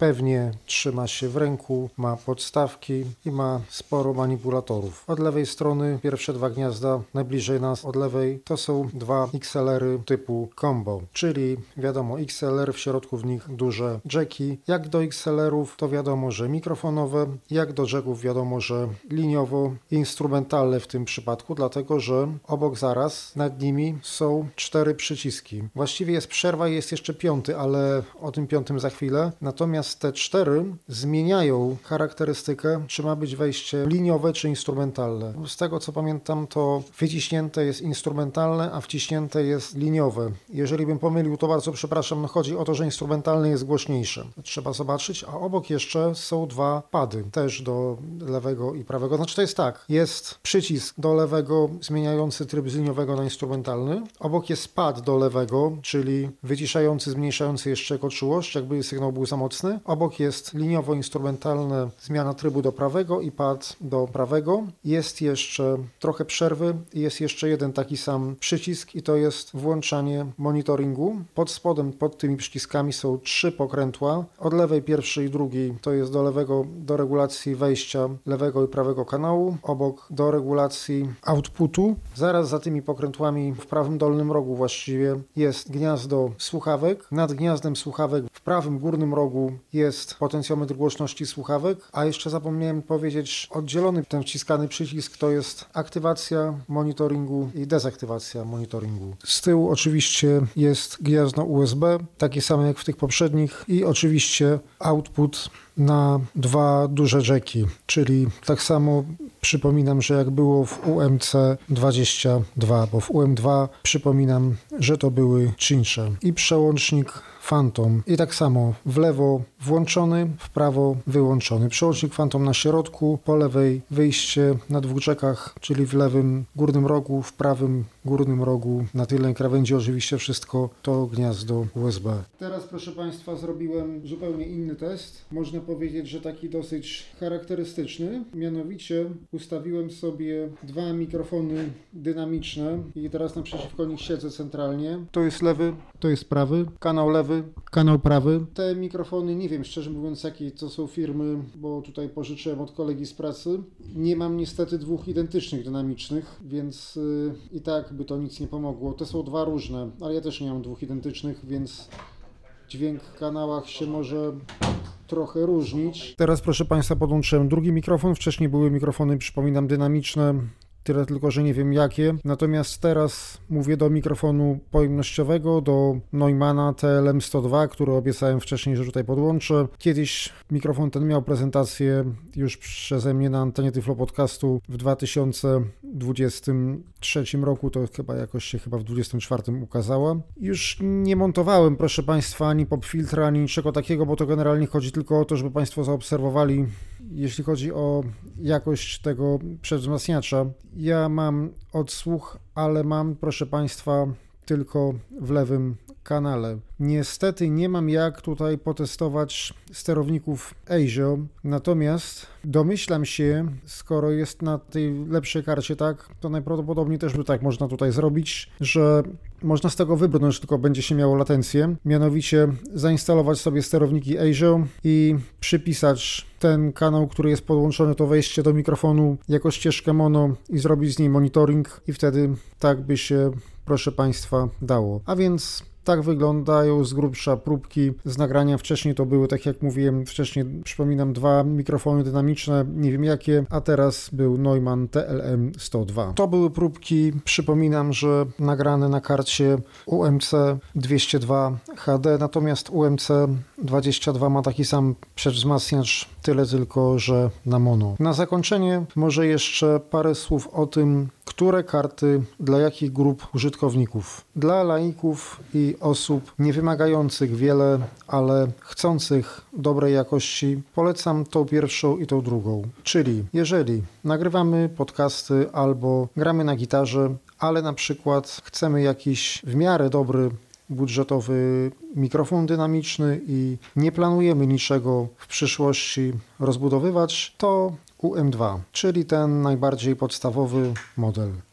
pewnie trzyma się w ręku, ma podstawki i ma sporo manipulatorów. Od lewej strony pierwsze dwa gniazda najbliżej nas od lewej to są dwa X L R-y typu combo, czyli wiadomo X L R, w środku w nich duże jacki. Jak do X L R-ów to wiadomo, że mikrofonowe, jak do jacków wiadomo, że liniowo, instrumentalne w tym przypadku, dlatego że obok zaraz nad nimi są cztery przyciski. Właściwie jest przerwa i jest jeszcze piąty, ale o tym piątym za chwilę. Natomiast te cztery zmieniają charakterystykę, czy ma być wejście liniowe, czy instrumentalne. Z tego co pamiętam, to wyciśnięte jest instrumentalne, a wciśnięte jest liniowe. Jeżeli bym pomylił, to bardzo przepraszam, no chodzi o to, że instrumentalne jest głośniejsze. Trzeba zobaczyć, a obok jeszcze są dwa pady, też do lewego i prawego. Znaczy to jest tak, jest przycisk do lewego zmieniający tryb z liniowego na instrumentalny. Obok jest pad do lewego, czyli wyciszający, zmniejszający jeszcze jego czułość, jakby sygnał był za mocny. Obok jest liniowo-instrumentalne, zmiana trybu do prawego i pad do prawego. Jest jeszcze trochę przerwy i jest jeszcze jeden taki sam przycisk i to jest włączanie monitoringu. Pod spodem, pod tymi przyciskami są trzy pokrętła. Od lewej pierwszy i drugi to jest do lewego, do regulacji wejścia lewego i prawego kanału. Obok do regulacji outputu. Zaraz za tymi pokrętłami w prawym dolnym rogu właściwie jest gniazdo słuchawek. Nad gniazdem słuchawek w prawym górnym rogu jest potencjometr głośności słuchawek, a jeszcze zapomniałem powiedzieć, oddzielony ten wciskany przycisk to jest aktywacja monitoringu i dezaktywacja monitoringu. Z tyłu oczywiście jest gniazdo U S B, takie same jak w tych poprzednich i oczywiście output na dwa duże jacki, czyli tak samo przypominam, że jak było w U M C dwadzieścia dwa, bo w U M dwa przypominam, że to były cincze i przełącznik Phantom i tak samo w lewo włączony, w prawo wyłączony. Przełącznik Phantom na środku, po lewej wyjście na dwóch jackach, czyli w lewym górnym rogu, w prawym górnym rogu, na tylnej krawędzi oczywiście wszystko to gniazdo U S B. Teraz proszę Państwa zrobiłem zupełnie inny test. Można powiedzieć, że taki dosyć charakterystyczny. Mianowicie ustawiłem sobie dwa mikrofony dynamiczne i teraz naprzeciwko nich siedzę centralnie. To jest lewy, to jest prawy, kanał lewy, kanał prawy. Te mikrofony nie wiem szczerze mówiąc jakie to są firmy, bo tutaj pożyczyłem od kolegi z pracy. Nie mam niestety dwóch identycznych dynamicznych, więc yy, i tak by to nic nie pomogło. To są dwa różne, ale ja też nie mam dwóch identycznych, więc dźwięk w kanałach się może trochę różnić. Teraz proszę Państwa podłączyłem drugi mikrofon. Wcześniej były mikrofony, przypominam, dynamiczne. Tyle tylko, że nie wiem jakie. Natomiast teraz mówię do mikrofonu pojemnościowego, do Neumana T L M sto dwa, który obiecałem wcześniej, że tutaj podłączę. Kiedyś mikrofon ten miał prezentację już przeze mnie na antenie Tyflo Podcastu w dwa tysiące dwudziestym trzecim roku, to chyba jakoś się chyba w dwudziestym czwartym ukazała. Już nie montowałem, proszę Państwa, ani popfiltra, ani niczego takiego, bo to generalnie chodzi tylko o to, żeby Państwo zaobserwowali, jeśli chodzi o jakość tego przedwzmacniacza. Ja mam odsłuch, ale mam, proszę Państwa, tylko w lewym kanale. Niestety nie mam jak tutaj potestować sterowników ASIO, natomiast domyślam się, skoro jest na tej lepszej karcie tak, to najprawdopodobniej też by tak można tutaj zrobić, że można z tego wybrnąć, tylko będzie się miało latencję, mianowicie zainstalować sobie sterowniki ASIO i przypisać ten kanał, który jest podłączony, to wejście do mikrofonu jako ścieżkę mono i zrobić z niej monitoring i wtedy tak by się, proszę Państwa, dało. A więc tak wyglądają z grubsza próbki z nagrania. Wcześniej to były, tak jak mówiłem, wcześniej przypominam, dwa mikrofony dynamiczne, nie wiem jakie, a teraz był Neumann T L M sto dwa. To były próbki, przypominam, że nagrane na karcie U M C dwieście dwa H D, natomiast U M C dwadzieścia dwa ma taki sam przedwzmacniacz, tyle tylko, że na mono. Na zakończenie może jeszcze parę słów o tym, które karty dla jakich grup użytkowników. Dla laików i osób nie wymagających wiele, ale chcących dobrej jakości polecam tą pierwszą i tą drugą. Czyli jeżeli nagrywamy podcasty albo gramy na gitarze, ale na przykład chcemy jakiś w miarę dobry budżetowy mikrofon dynamiczny i nie planujemy niczego w przyszłości rozbudowywać, to U M dwa, czyli ten najbardziej podstawowy model.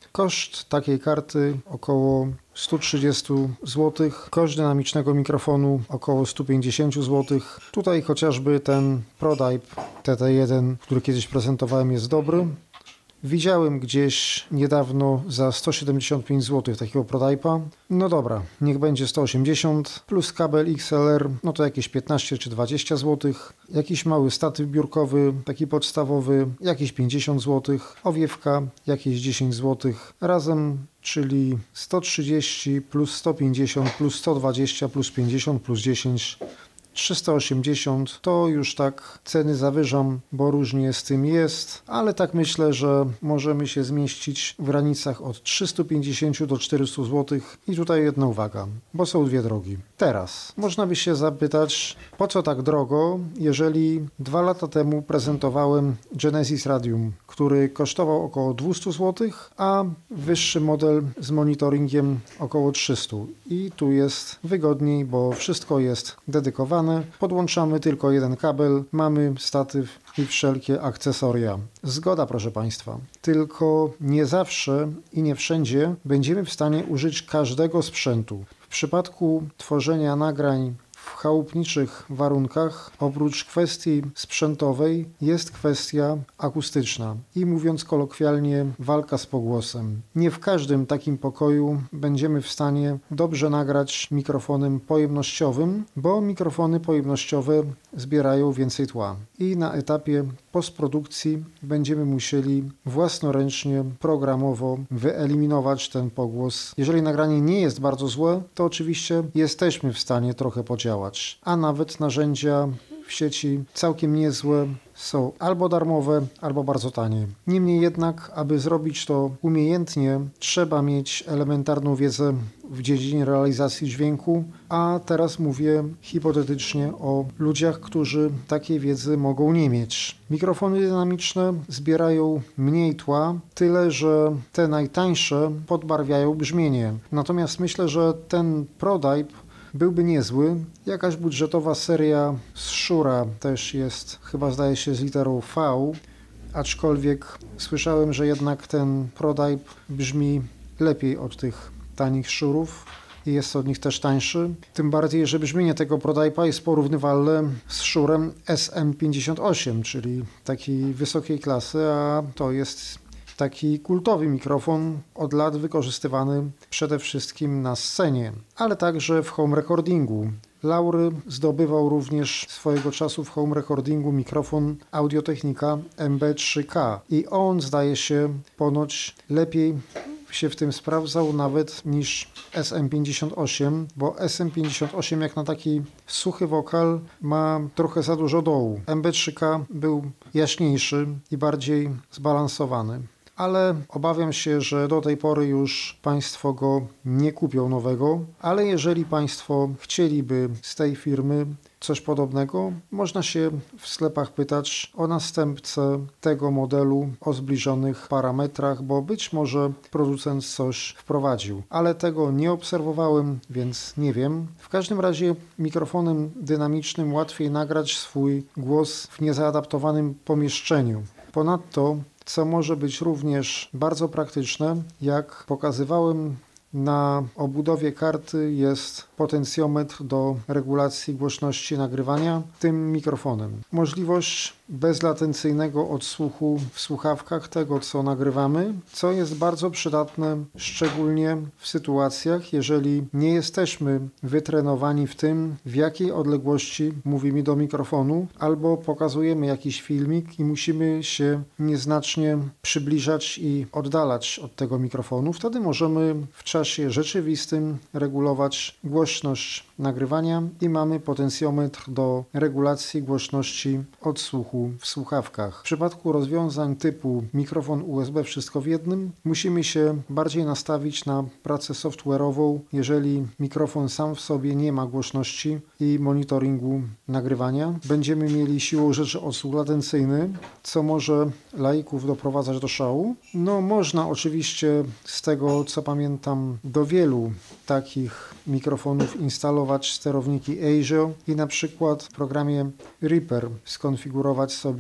Koszt takiej karty około sto trzydzieści złotych, koszt dynamicznego mikrofonu około sto pięćdziesiąt złotych. Tutaj chociażby ten ProDype T T jeden, który kiedyś prezentowałem, jest dobry. Widziałem gdzieś niedawno za sto siedemdziesiąt pięć złotych takiego ProDype'a. No dobra, niech będzie sto osiemdziesiąt, plus kabel X L R, no to jakieś piętnaście czy dwadzieścia złotych. Jakiś mały statyw biurkowy, taki podstawowy, jakieś pięćdziesiąt złotych. Owiewka, jakieś dziesięć złotych. Razem, czyli sto trzydzieści plus sto pięćdziesiąt plus sto dwadzieścia plus pięćdziesiąt plus dziesięć. trzysta osiemdziesiąt, to już tak ceny zawyżam, bo różnie z tym jest, ale tak myślę, że możemy się zmieścić w granicach od trzysta pięćdziesiąt do czterystu złotych. I tutaj jedna uwaga, bo są dwie drogi. Teraz można by się zapytać, po co tak drogo, jeżeli dwa lata temu prezentowałem Genesis Radium, który kosztował około dwieście złotych, a wyższy model z monitoringiem około trzysta. I tu jest wygodniej, bo wszystko jest dedykowane. Podłączamy tylko jeden kabel, mamy statyw i wszelkie akcesoria. Zgoda, proszę Państwa. Tylko nie zawsze i nie wszędzie będziemy w stanie użyć każdego sprzętu. W przypadku tworzenia nagrań w chałupniczych warunkach, oprócz kwestii sprzętowej, jest kwestia akustyczna i, mówiąc kolokwialnie, walka z pogłosem. Nie w każdym takim pokoju będziemy w stanie dobrze nagrać mikrofonem pojemnościowym, bo mikrofony pojemnościowe zbierają więcej tła i na etapie postprodukcji będziemy musieli własnoręcznie, programowo wyeliminować ten pogłos. Jeżeli nagranie nie jest bardzo złe, to oczywiście jesteśmy w stanie trochę podziałać, a nawet narzędzia w sieci całkiem niezłe są albo darmowe, albo bardzo tanie. Niemniej jednak, aby zrobić to umiejętnie, trzeba mieć elementarną wiedzę w dziedzinie realizacji dźwięku, a teraz mówię hipotetycznie o ludziach, którzy takiej wiedzy mogą nie mieć. Mikrofony dynamiczne zbierają mniej tła, tyle że te najtańsze podbarwiają brzmienie. Natomiast myślę, że ten ProDype byłby niezły. Jakaś budżetowa seria z Shure też jest, chyba zdaje się z literą V, aczkolwiek słyszałem, że jednak ten ProDype brzmi lepiej od tych tanich Shurów i jest od nich też tańszy. Tym bardziej, że brzmienie tego ProDype'a jest porównywalne z Shurem S M pięćdziesiąt osiem, czyli takiej wysokiej klasy, a to jest taki kultowy mikrofon, od lat wykorzystywany przede wszystkim na scenie, ale także w home recordingu. Laury zdobywał również swojego czasu w home recordingu mikrofon Audio-Technica M B trzy K i on, zdaje się, ponoć lepiej się w tym sprawdzał nawet niż S M pięćdziesiąt osiem, bo S M pięćdziesiąt osiem jak na taki suchy wokal ma trochę za dużo dołu. M B trzy K był jaśniejszy i bardziej zbalansowany. Ale obawiam się, że do tej pory już Państwo go nie kupią nowego, ale jeżeli Państwo chcieliby z tej firmy coś podobnego, można się w sklepach pytać o następcę tego modelu o zbliżonych parametrach, bo być może producent coś wprowadził, ale tego nie obserwowałem, więc nie wiem. W każdym razie mikrofonem dynamicznym łatwiej nagrać swój głos w niezaadaptowanym pomieszczeniu. Ponadto, co może być również bardzo praktyczne, jak pokazywałem, na obudowie karty jest potencjometr do regulacji głośności nagrywania tym mikrofonem. Możliwość bezlatencyjnego odsłuchu w słuchawkach tego, co nagrywamy, co jest bardzo przydatne szczególnie w sytuacjach, jeżeli nie jesteśmy wytrenowani w tym, w jakiej odległości mówimy do mikrofonu, albo pokazujemy jakiś filmik i musimy się nieznacznie przybliżać i oddalać od tego mikrofonu. Wtedy możemy w czasie rzeczywistym regulować głośność nagrywania i mamy potencjometr do regulacji głośności odsłuchu w słuchawkach. W przypadku rozwiązań typu mikrofon U S B wszystko w jednym musimy się bardziej nastawić na pracę software'ową, jeżeli mikrofon sam w sobie nie ma głośności i monitoringu nagrywania. Będziemy mieli siłą rzeczy odsłuch latencyjny, co może laików doprowadzać do szału. No można oczywiście z tego, co pamiętam, do wielu takich mikrofonów instalować sterowniki ASIO i na przykład w programie Reaper skonfigurować sobie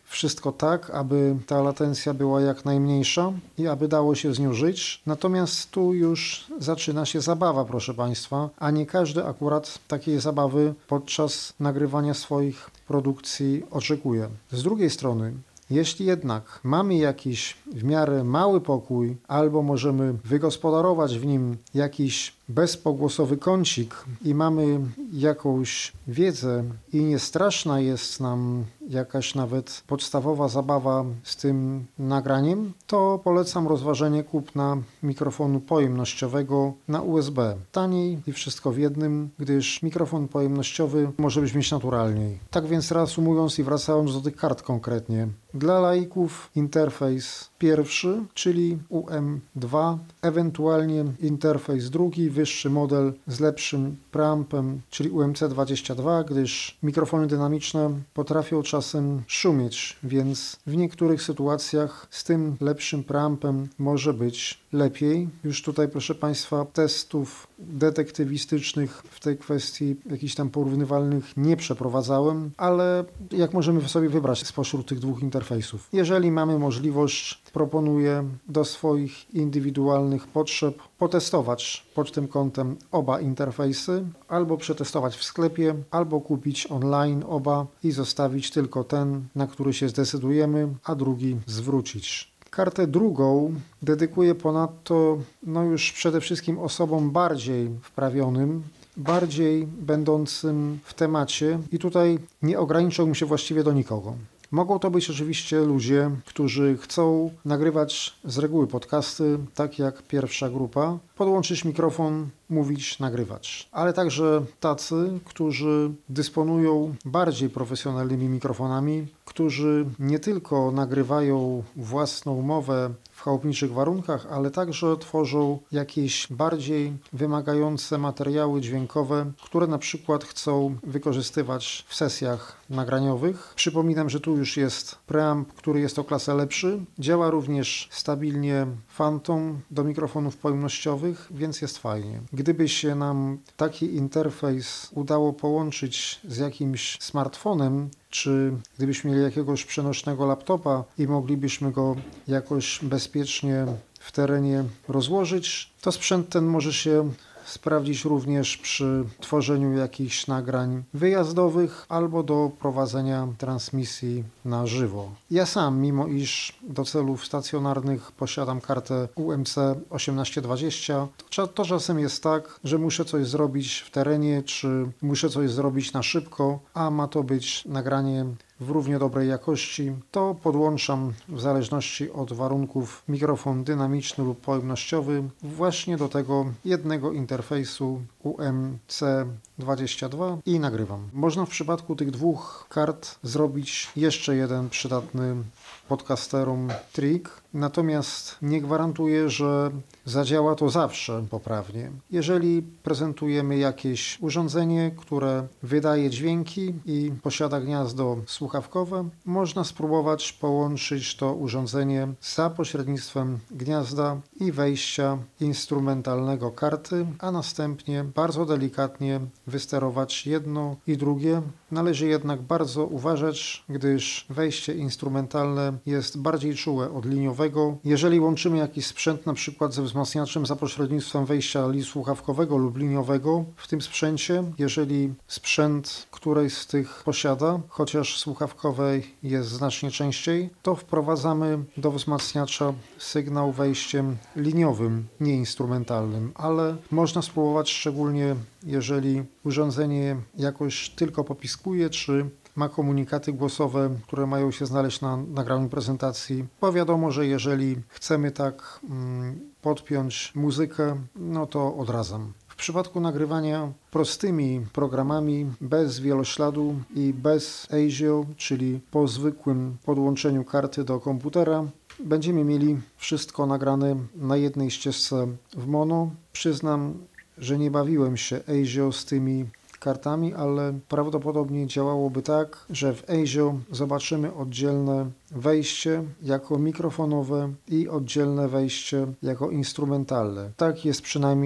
wszystko tak, aby ta latencja była jak najmniejsza i aby dało się z nią żyć. Natomiast tu już zaczyna się zabawa, proszę Państwa, a nie każdy akurat takiej zabawy podczas nagrywania swoich produkcji oczekuje. Z drugiej strony, jeśli jednak mamy jakiś w miarę mały pokój, albo możemy wygospodarować w nim jakiś bezpogłosowy kącik i mamy jakąś wiedzę i nie straszna jest nam jakaś nawet podstawowa zabawa z tym nagraniem, to polecam rozważenie kupna mikrofonu pojemnościowego na U S B. Taniej i wszystko w jednym, gdyż mikrofon pojemnościowy może brzmieć naturalniej. Tak więc reasumując i wracając do tych kart konkretnie. Dla laików interfejs pierwszy, czyli U M dwa, ewentualnie interfejs drugi, wyższy model z lepszym preampem, czyli U M C dwadzieścia dwa, gdyż mikrofony dynamiczne potrafią czasem szumieć, więc w niektórych sytuacjach z tym lepszym preampem może być lepiej. Już tutaj, proszę Państwa, testów detektywistycznych w tej kwestii jakichś tam porównywalnych nie przeprowadzałem, ale jak możemy sobie wybrać spośród tych dwóch interfejsów? Jeżeli mamy możliwość, proponuję do swoich indywidualnych potrzeb potestować pod tym kątem oba interfejsy, albo przetestować w sklepie, albo kupić online oba i zostawić tylko ten, na który się zdecydujemy, a drugi zwrócić. Kartę drugą dedykuję ponadto no już przede wszystkim osobom bardziej wprawionym, bardziej będącym w temacie i tutaj nie ograniczałbym się właściwie do nikogo. Mogą to być oczywiście ludzie, którzy chcą nagrywać z reguły podcasty, tak jak pierwsza grupa, podłączyć mikrofon, mówić, nagrywać. Ale także tacy, którzy dysponują bardziej profesjonalnymi mikrofonami, którzy nie tylko nagrywają własną mowę w chałupniczych warunkach, ale także tworzą jakieś bardziej wymagające materiały dźwiękowe, które na przykład chcą wykorzystywać w sesjach nagraniowych. Przypominam, że tu już jest preamp, który jest o klasę lepszy. Działa również stabilnie Phantom do mikrofonów pojemnościowych, więc jest fajnie. Gdyby się nam taki interfejs udało połączyć z jakimś smartfonem, czy gdybyśmy mieli jakiegoś przenośnego laptopa i moglibyśmy go jakoś bezpiecznie w terenie rozłożyć, to sprzęt ten może się sprawdzić również przy tworzeniu jakichś nagrań wyjazdowych albo do prowadzenia transmisji na żywo. Ja sam, mimo iż do celów stacjonarnych posiadam kartę U M C osiemnaście dwadzieścia, to, to czasem jest tak, że muszę coś zrobić w terenie, czy muszę coś zrobić na szybko, a ma to być nagranie w równie dobrej jakości, to podłączam w zależności od warunków mikrofon dynamiczny lub pojemnościowy właśnie do tego jednego interfejsu U M C dwadzieścia dwa i nagrywam. Można w przypadku tych dwóch kart zrobić jeszcze jeden przydatny podcasterom trik, natomiast nie gwarantuję, że zadziała to zawsze poprawnie. Jeżeli prezentujemy jakieś urządzenie, które wydaje dźwięki i posiada gniazdo słuchawkowe, można spróbować połączyć to urządzenie za pośrednictwem gniazda i wejścia instrumentalnego karty, a następnie bardzo delikatnie wysterować jedno i drugie. Należy jednak bardzo uważać, gdyż wejście instrumentalne jest bardziej czułe od liniowego. Jeżeli łączymy jakiś sprzęt na przykład ze wzmacniaczem za pośrednictwem wejścia słuchawkowego lub liniowego, w tym sprzęcie, jeżeli sprzęt którejś z tych posiada, chociaż słuchawkowej jest znacznie częściej, to wprowadzamy do wzmacniacza sygnał wejściem liniowym, nie instrumentalnym, ale można spróbować, szczególnie jeżeli urządzenie jakoś tylko popiskuje, czy ma komunikaty głosowe, które mają się znaleźć na nagraniu prezentacji, bo wiadomo, że jeżeli chcemy tak mm, podpiąć muzykę, no to odradzam. W przypadku nagrywania prostymi programami, bez wielośladu i bez A S I O, czyli po zwykłym podłączeniu karty do komputera, będziemy mieli wszystko nagrane na jednej ścieżce w mono. Przyznam, że nie bawiłem się A S I O z tymi kartami, ale prawdopodobnie działałoby tak, że w A S I O zobaczymy oddzielne wejście jako mikrofonowe i oddzielne wejście jako instrumentalne. Tak jest przynajmniej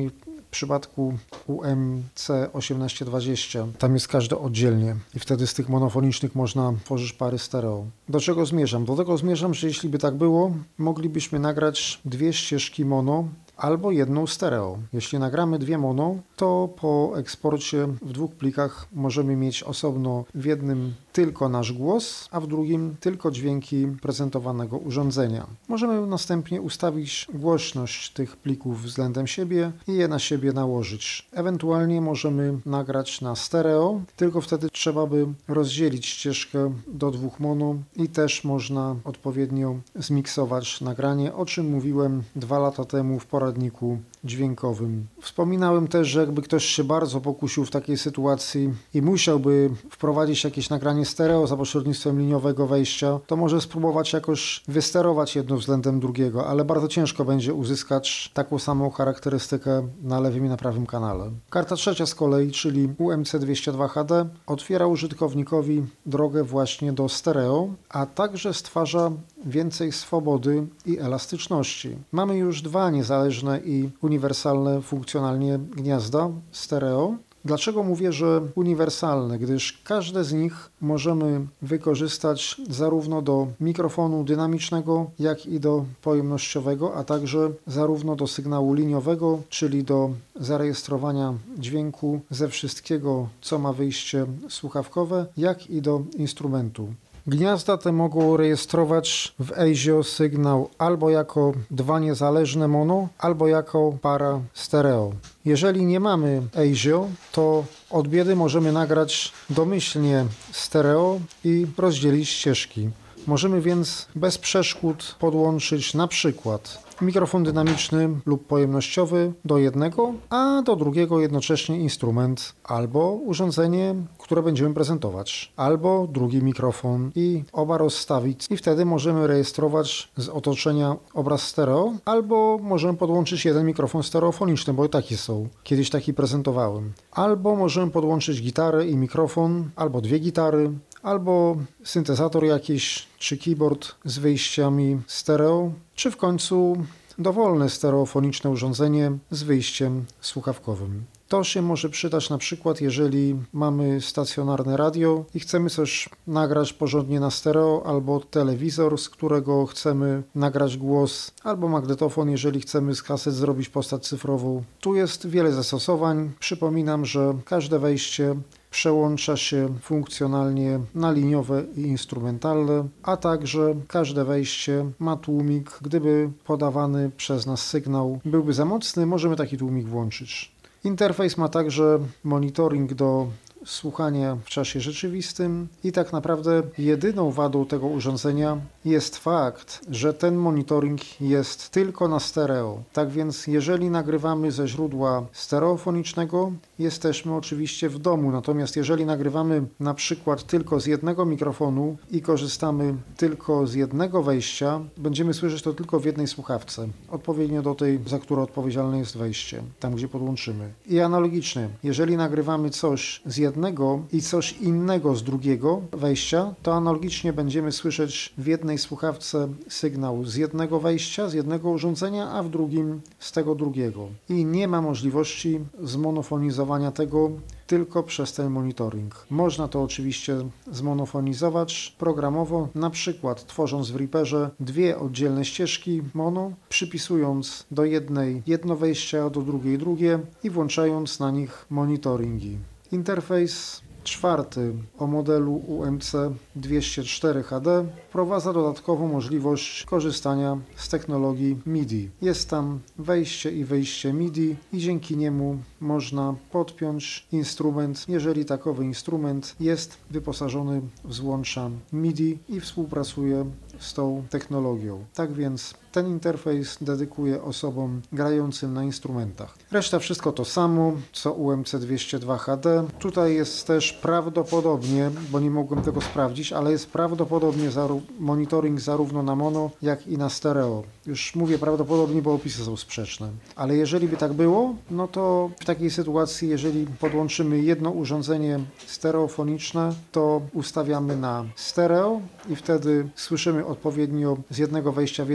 W przypadku U M C osiemnaście dwadzieścia tam jest każde oddzielnie i wtedy z tych monofonicznych można tworzyć pary stereo. Do czego zmierzam? Do tego zmierzam, że jeśli by tak było, moglibyśmy nagrać dwie ścieżki mono albo jedną stereo. Jeśli nagramy dwie mono, to po eksporcie w dwóch plikach możemy mieć osobno w jednym tylko nasz głos, a w drugim tylko dźwięki prezentowanego urządzenia. Możemy następnie ustawić głośność tych plików względem siebie i je na siebie nałożyć. Ewentualnie możemy nagrać na stereo, tylko wtedy trzeba by rozdzielić ścieżkę do dwóch mono i też można odpowiednio zmiksować nagranie, o czym mówiłem dwa lata temu w poradniku dźwiękowym. Wspominałem też, że jakby ktoś się bardzo pokusił w takiej sytuacji i musiałby wprowadzić jakieś nagranie stereo za pośrednictwem liniowego wejścia, to może spróbować jakoś wysterować jedno względem drugiego, ale bardzo ciężko będzie uzyskać taką samą charakterystykę na lewym i na prawym kanale. Karta trzecia z kolei, czyli U M C dwieście dwa H D, otwiera użytkownikowi drogę właśnie do stereo, a także stwarza więcej swobody i elastyczności. Mamy już dwa niezależne i uniwersalne funkcjonalnie gniazda stereo. Dlaczego mówię, że uniwersalne? Gdyż każde z nich możemy wykorzystać zarówno do mikrofonu dynamicznego, jak i do pojemnościowego, a także zarówno do sygnału liniowego, czyli do zarejestrowania dźwięku ze wszystkiego, co ma wyjście słuchawkowe, jak i do instrumentu. Gniazda te mogą rejestrować w EIZO sygnał albo jako dwa niezależne mono, albo jako para stereo. Jeżeli nie mamy EIZO, to od biedy możemy nagrać domyślnie stereo i rozdzielić ścieżki. Możemy więc bez przeszkód podłączyć na przykład mikrofon dynamiczny lub pojemnościowy do jednego, a do drugiego jednocześnie instrument albo urządzenie, które będziemy prezentować, albo drugi mikrofon i oba rozstawić i wtedy możemy rejestrować z otoczenia obraz stereo, albo możemy podłączyć jeden mikrofon stereofoniczny, bo i takie są. Kiedyś taki prezentowałem. Albo możemy podłączyć gitarę i mikrofon, albo dwie gitary, albo syntezator jakiś, czy keyboard z wyjściami stereo, czy w końcu dowolne stereofoniczne urządzenie z wyjściem słuchawkowym. To się może przydać na przykład, jeżeli mamy stacjonarne radio i chcemy coś nagrać porządnie na stereo, albo telewizor, z którego chcemy nagrać głos, albo magnetofon, jeżeli chcemy z kaset zrobić postać cyfrową. Tu jest wiele zastosowań. Przypominam, że każde wejście przełącza się funkcjonalnie na liniowe i instrumentalne, a także każde wejście ma tłumik. Gdyby podawany przez nas sygnał byłby za mocny, możemy taki tłumik włączyć. Interfejs ma także monitoring do słuchania w czasie rzeczywistym i tak naprawdę jedyną wadą tego urządzenia jest fakt, że ten monitoring jest tylko na stereo. Tak więc jeżeli nagrywamy ze źródła stereofonicznego, jesteśmy oczywiście w domu, natomiast jeżeli nagrywamy na przykład tylko z jednego mikrofonu i korzystamy tylko z jednego wejścia, będziemy słyszeć to tylko w jednej słuchawce, odpowiednio do tej, za którą odpowiedzialne jest wejście, tam gdzie podłączymy. I analogicznie, jeżeli nagrywamy coś z jednego i coś innego z drugiego wejścia, to analogicznie będziemy słyszeć w jednej słuchawce sygnał z jednego wejścia, z jednego urządzenia, a w drugim z tego drugiego. I nie ma możliwości zmonofonizowania tego tylko przez ten monitoring. Można to oczywiście zmonofonizować programowo, na przykład tworząc w Reaperze dwie oddzielne ścieżki mono, przypisując do jednej jedno wejście, a do drugiej drugie i włączając na nich monitoringi. Interfejs czwarty o modelu U M C dwieście cztery H D wprowadza dodatkową możliwość korzystania z technologii MIDI. Jest tam wejście i wyjście MIDI i dzięki niemu można podpiąć instrument, jeżeli takowy instrument jest wyposażony w złącza MIDI i współpracuje z tą technologią. Tak więc ten interfejs dedykuję osobom grającym na instrumentach. Reszta wszystko to samo, co U M C dwieście dwa H D. Tutaj jest też prawdopodobnie, bo nie mogłem tego sprawdzić, ale jest prawdopodobnie zaru- monitoring zarówno na mono, jak i na stereo. Już mówię prawdopodobnie, bo opisy są sprzeczne. Ale jeżeli by tak było, no to w takiej sytuacji, jeżeli podłączymy jedno urządzenie stereofoniczne, to ustawiamy na stereo i wtedy słyszymy odpowiednio z jednego wejścia w jednym kanale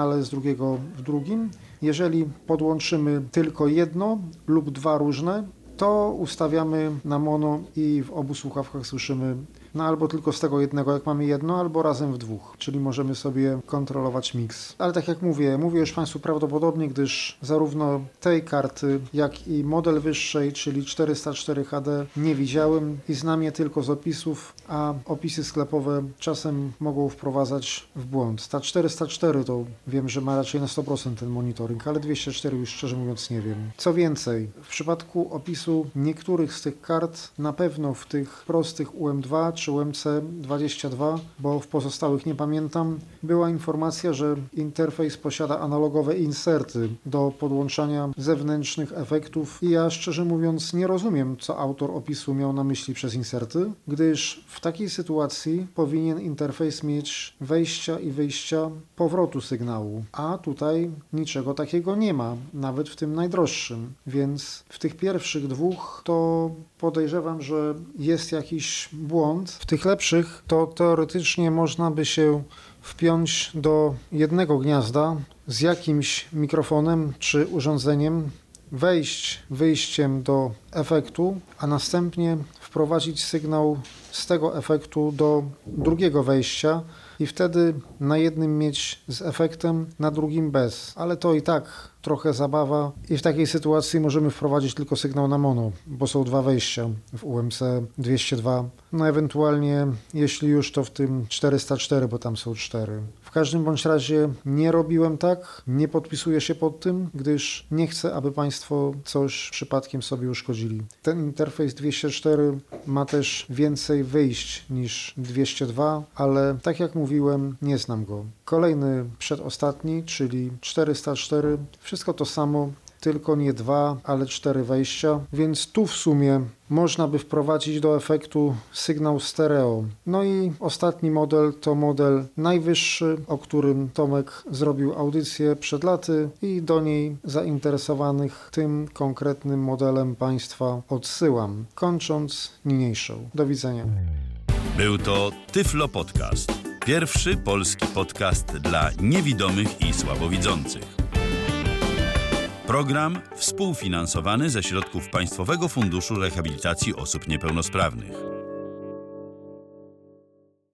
sygnale z drugiego w drugim. Jeżeli podłączymy tylko jedno lub dwa różne, to ustawiamy na mono i w obu słuchawkach słyszymy no albo tylko z tego jednego, jak mamy jedno, albo razem w dwóch, czyli możemy sobie kontrolować miks. Ale tak jak mówię, mówię już Państwu prawdopodobnie, gdyż zarówno tej karty, jak i model wyższej, czyli czterysta cztery H D nie widziałem i znam je tylko z opisów, a opisy sklepowe czasem mogą wprowadzać w błąd. Ta czterysta cztery to wiem, że ma raczej na sto procent ten monitoring, ale dwieście cztery już szczerze mówiąc nie wiem. Co więcej, w przypadku opisu niektórych z tych kart, na pewno w tych prostych U M dwa czy U M C dwadzieścia dwa, bo w pozostałych nie pamiętam, była informacja, że interfejs posiada analogowe inserty do podłączania zewnętrznych efektów i ja szczerze mówiąc nie rozumiem, co autor opisu miał na myśli przez inserty, gdyż w takiej sytuacji powinien interfejs mieć wejścia i wyjścia powrotu sygnału, a tutaj niczego takiego nie ma, nawet w tym najdroższym, więc w tych pierwszych dwóch to podejrzewam, że jest jakiś błąd. W tych lepszych to teoretycznie można by się wpiąć do jednego gniazda z jakimś mikrofonem czy urządzeniem, wejść wyjściem do efektu, a następnie wprowadzić sygnał z tego efektu do drugiego wejścia i wtedy na jednym mieć z efektem, na drugim bez. Ale to i tak trochę zabawa i w takiej sytuacji możemy wprowadzić tylko sygnał na mono, bo są dwa wejścia w U M C dwieście dwa. No ewentualnie, jeśli już, to w tym czterysta cztery, bo tam są cztery. W każdym bądź razie nie robiłem tak, nie podpisuję się pod tym, gdyż nie chcę, aby Państwo coś przypadkiem sobie uszkodzili. Ten interfejs dwieście cztery ma też więcej wyjść niż dwieście dwa, ale tak jak mówiłem, nie znam go. Kolejny przedostatni, czyli czterysta cztery, wszystko to samo, tylko nie dwa, ale cztery wejścia, więc tu w sumie można by wprowadzić do efektu sygnał stereo. No i ostatni model to model najwyższy, o którym Tomek zrobił audycję przed laty i do niej zainteresowanych tym konkretnym modelem Państwa odsyłam. Kończąc niniejszą. Do widzenia. Był to Tyflo Podcast. Pierwszy polski podcast dla niewidomych i słabowidzących. Program współfinansowany ze środków Państwowego Funduszu Rehabilitacji Osób Niepełnosprawnych.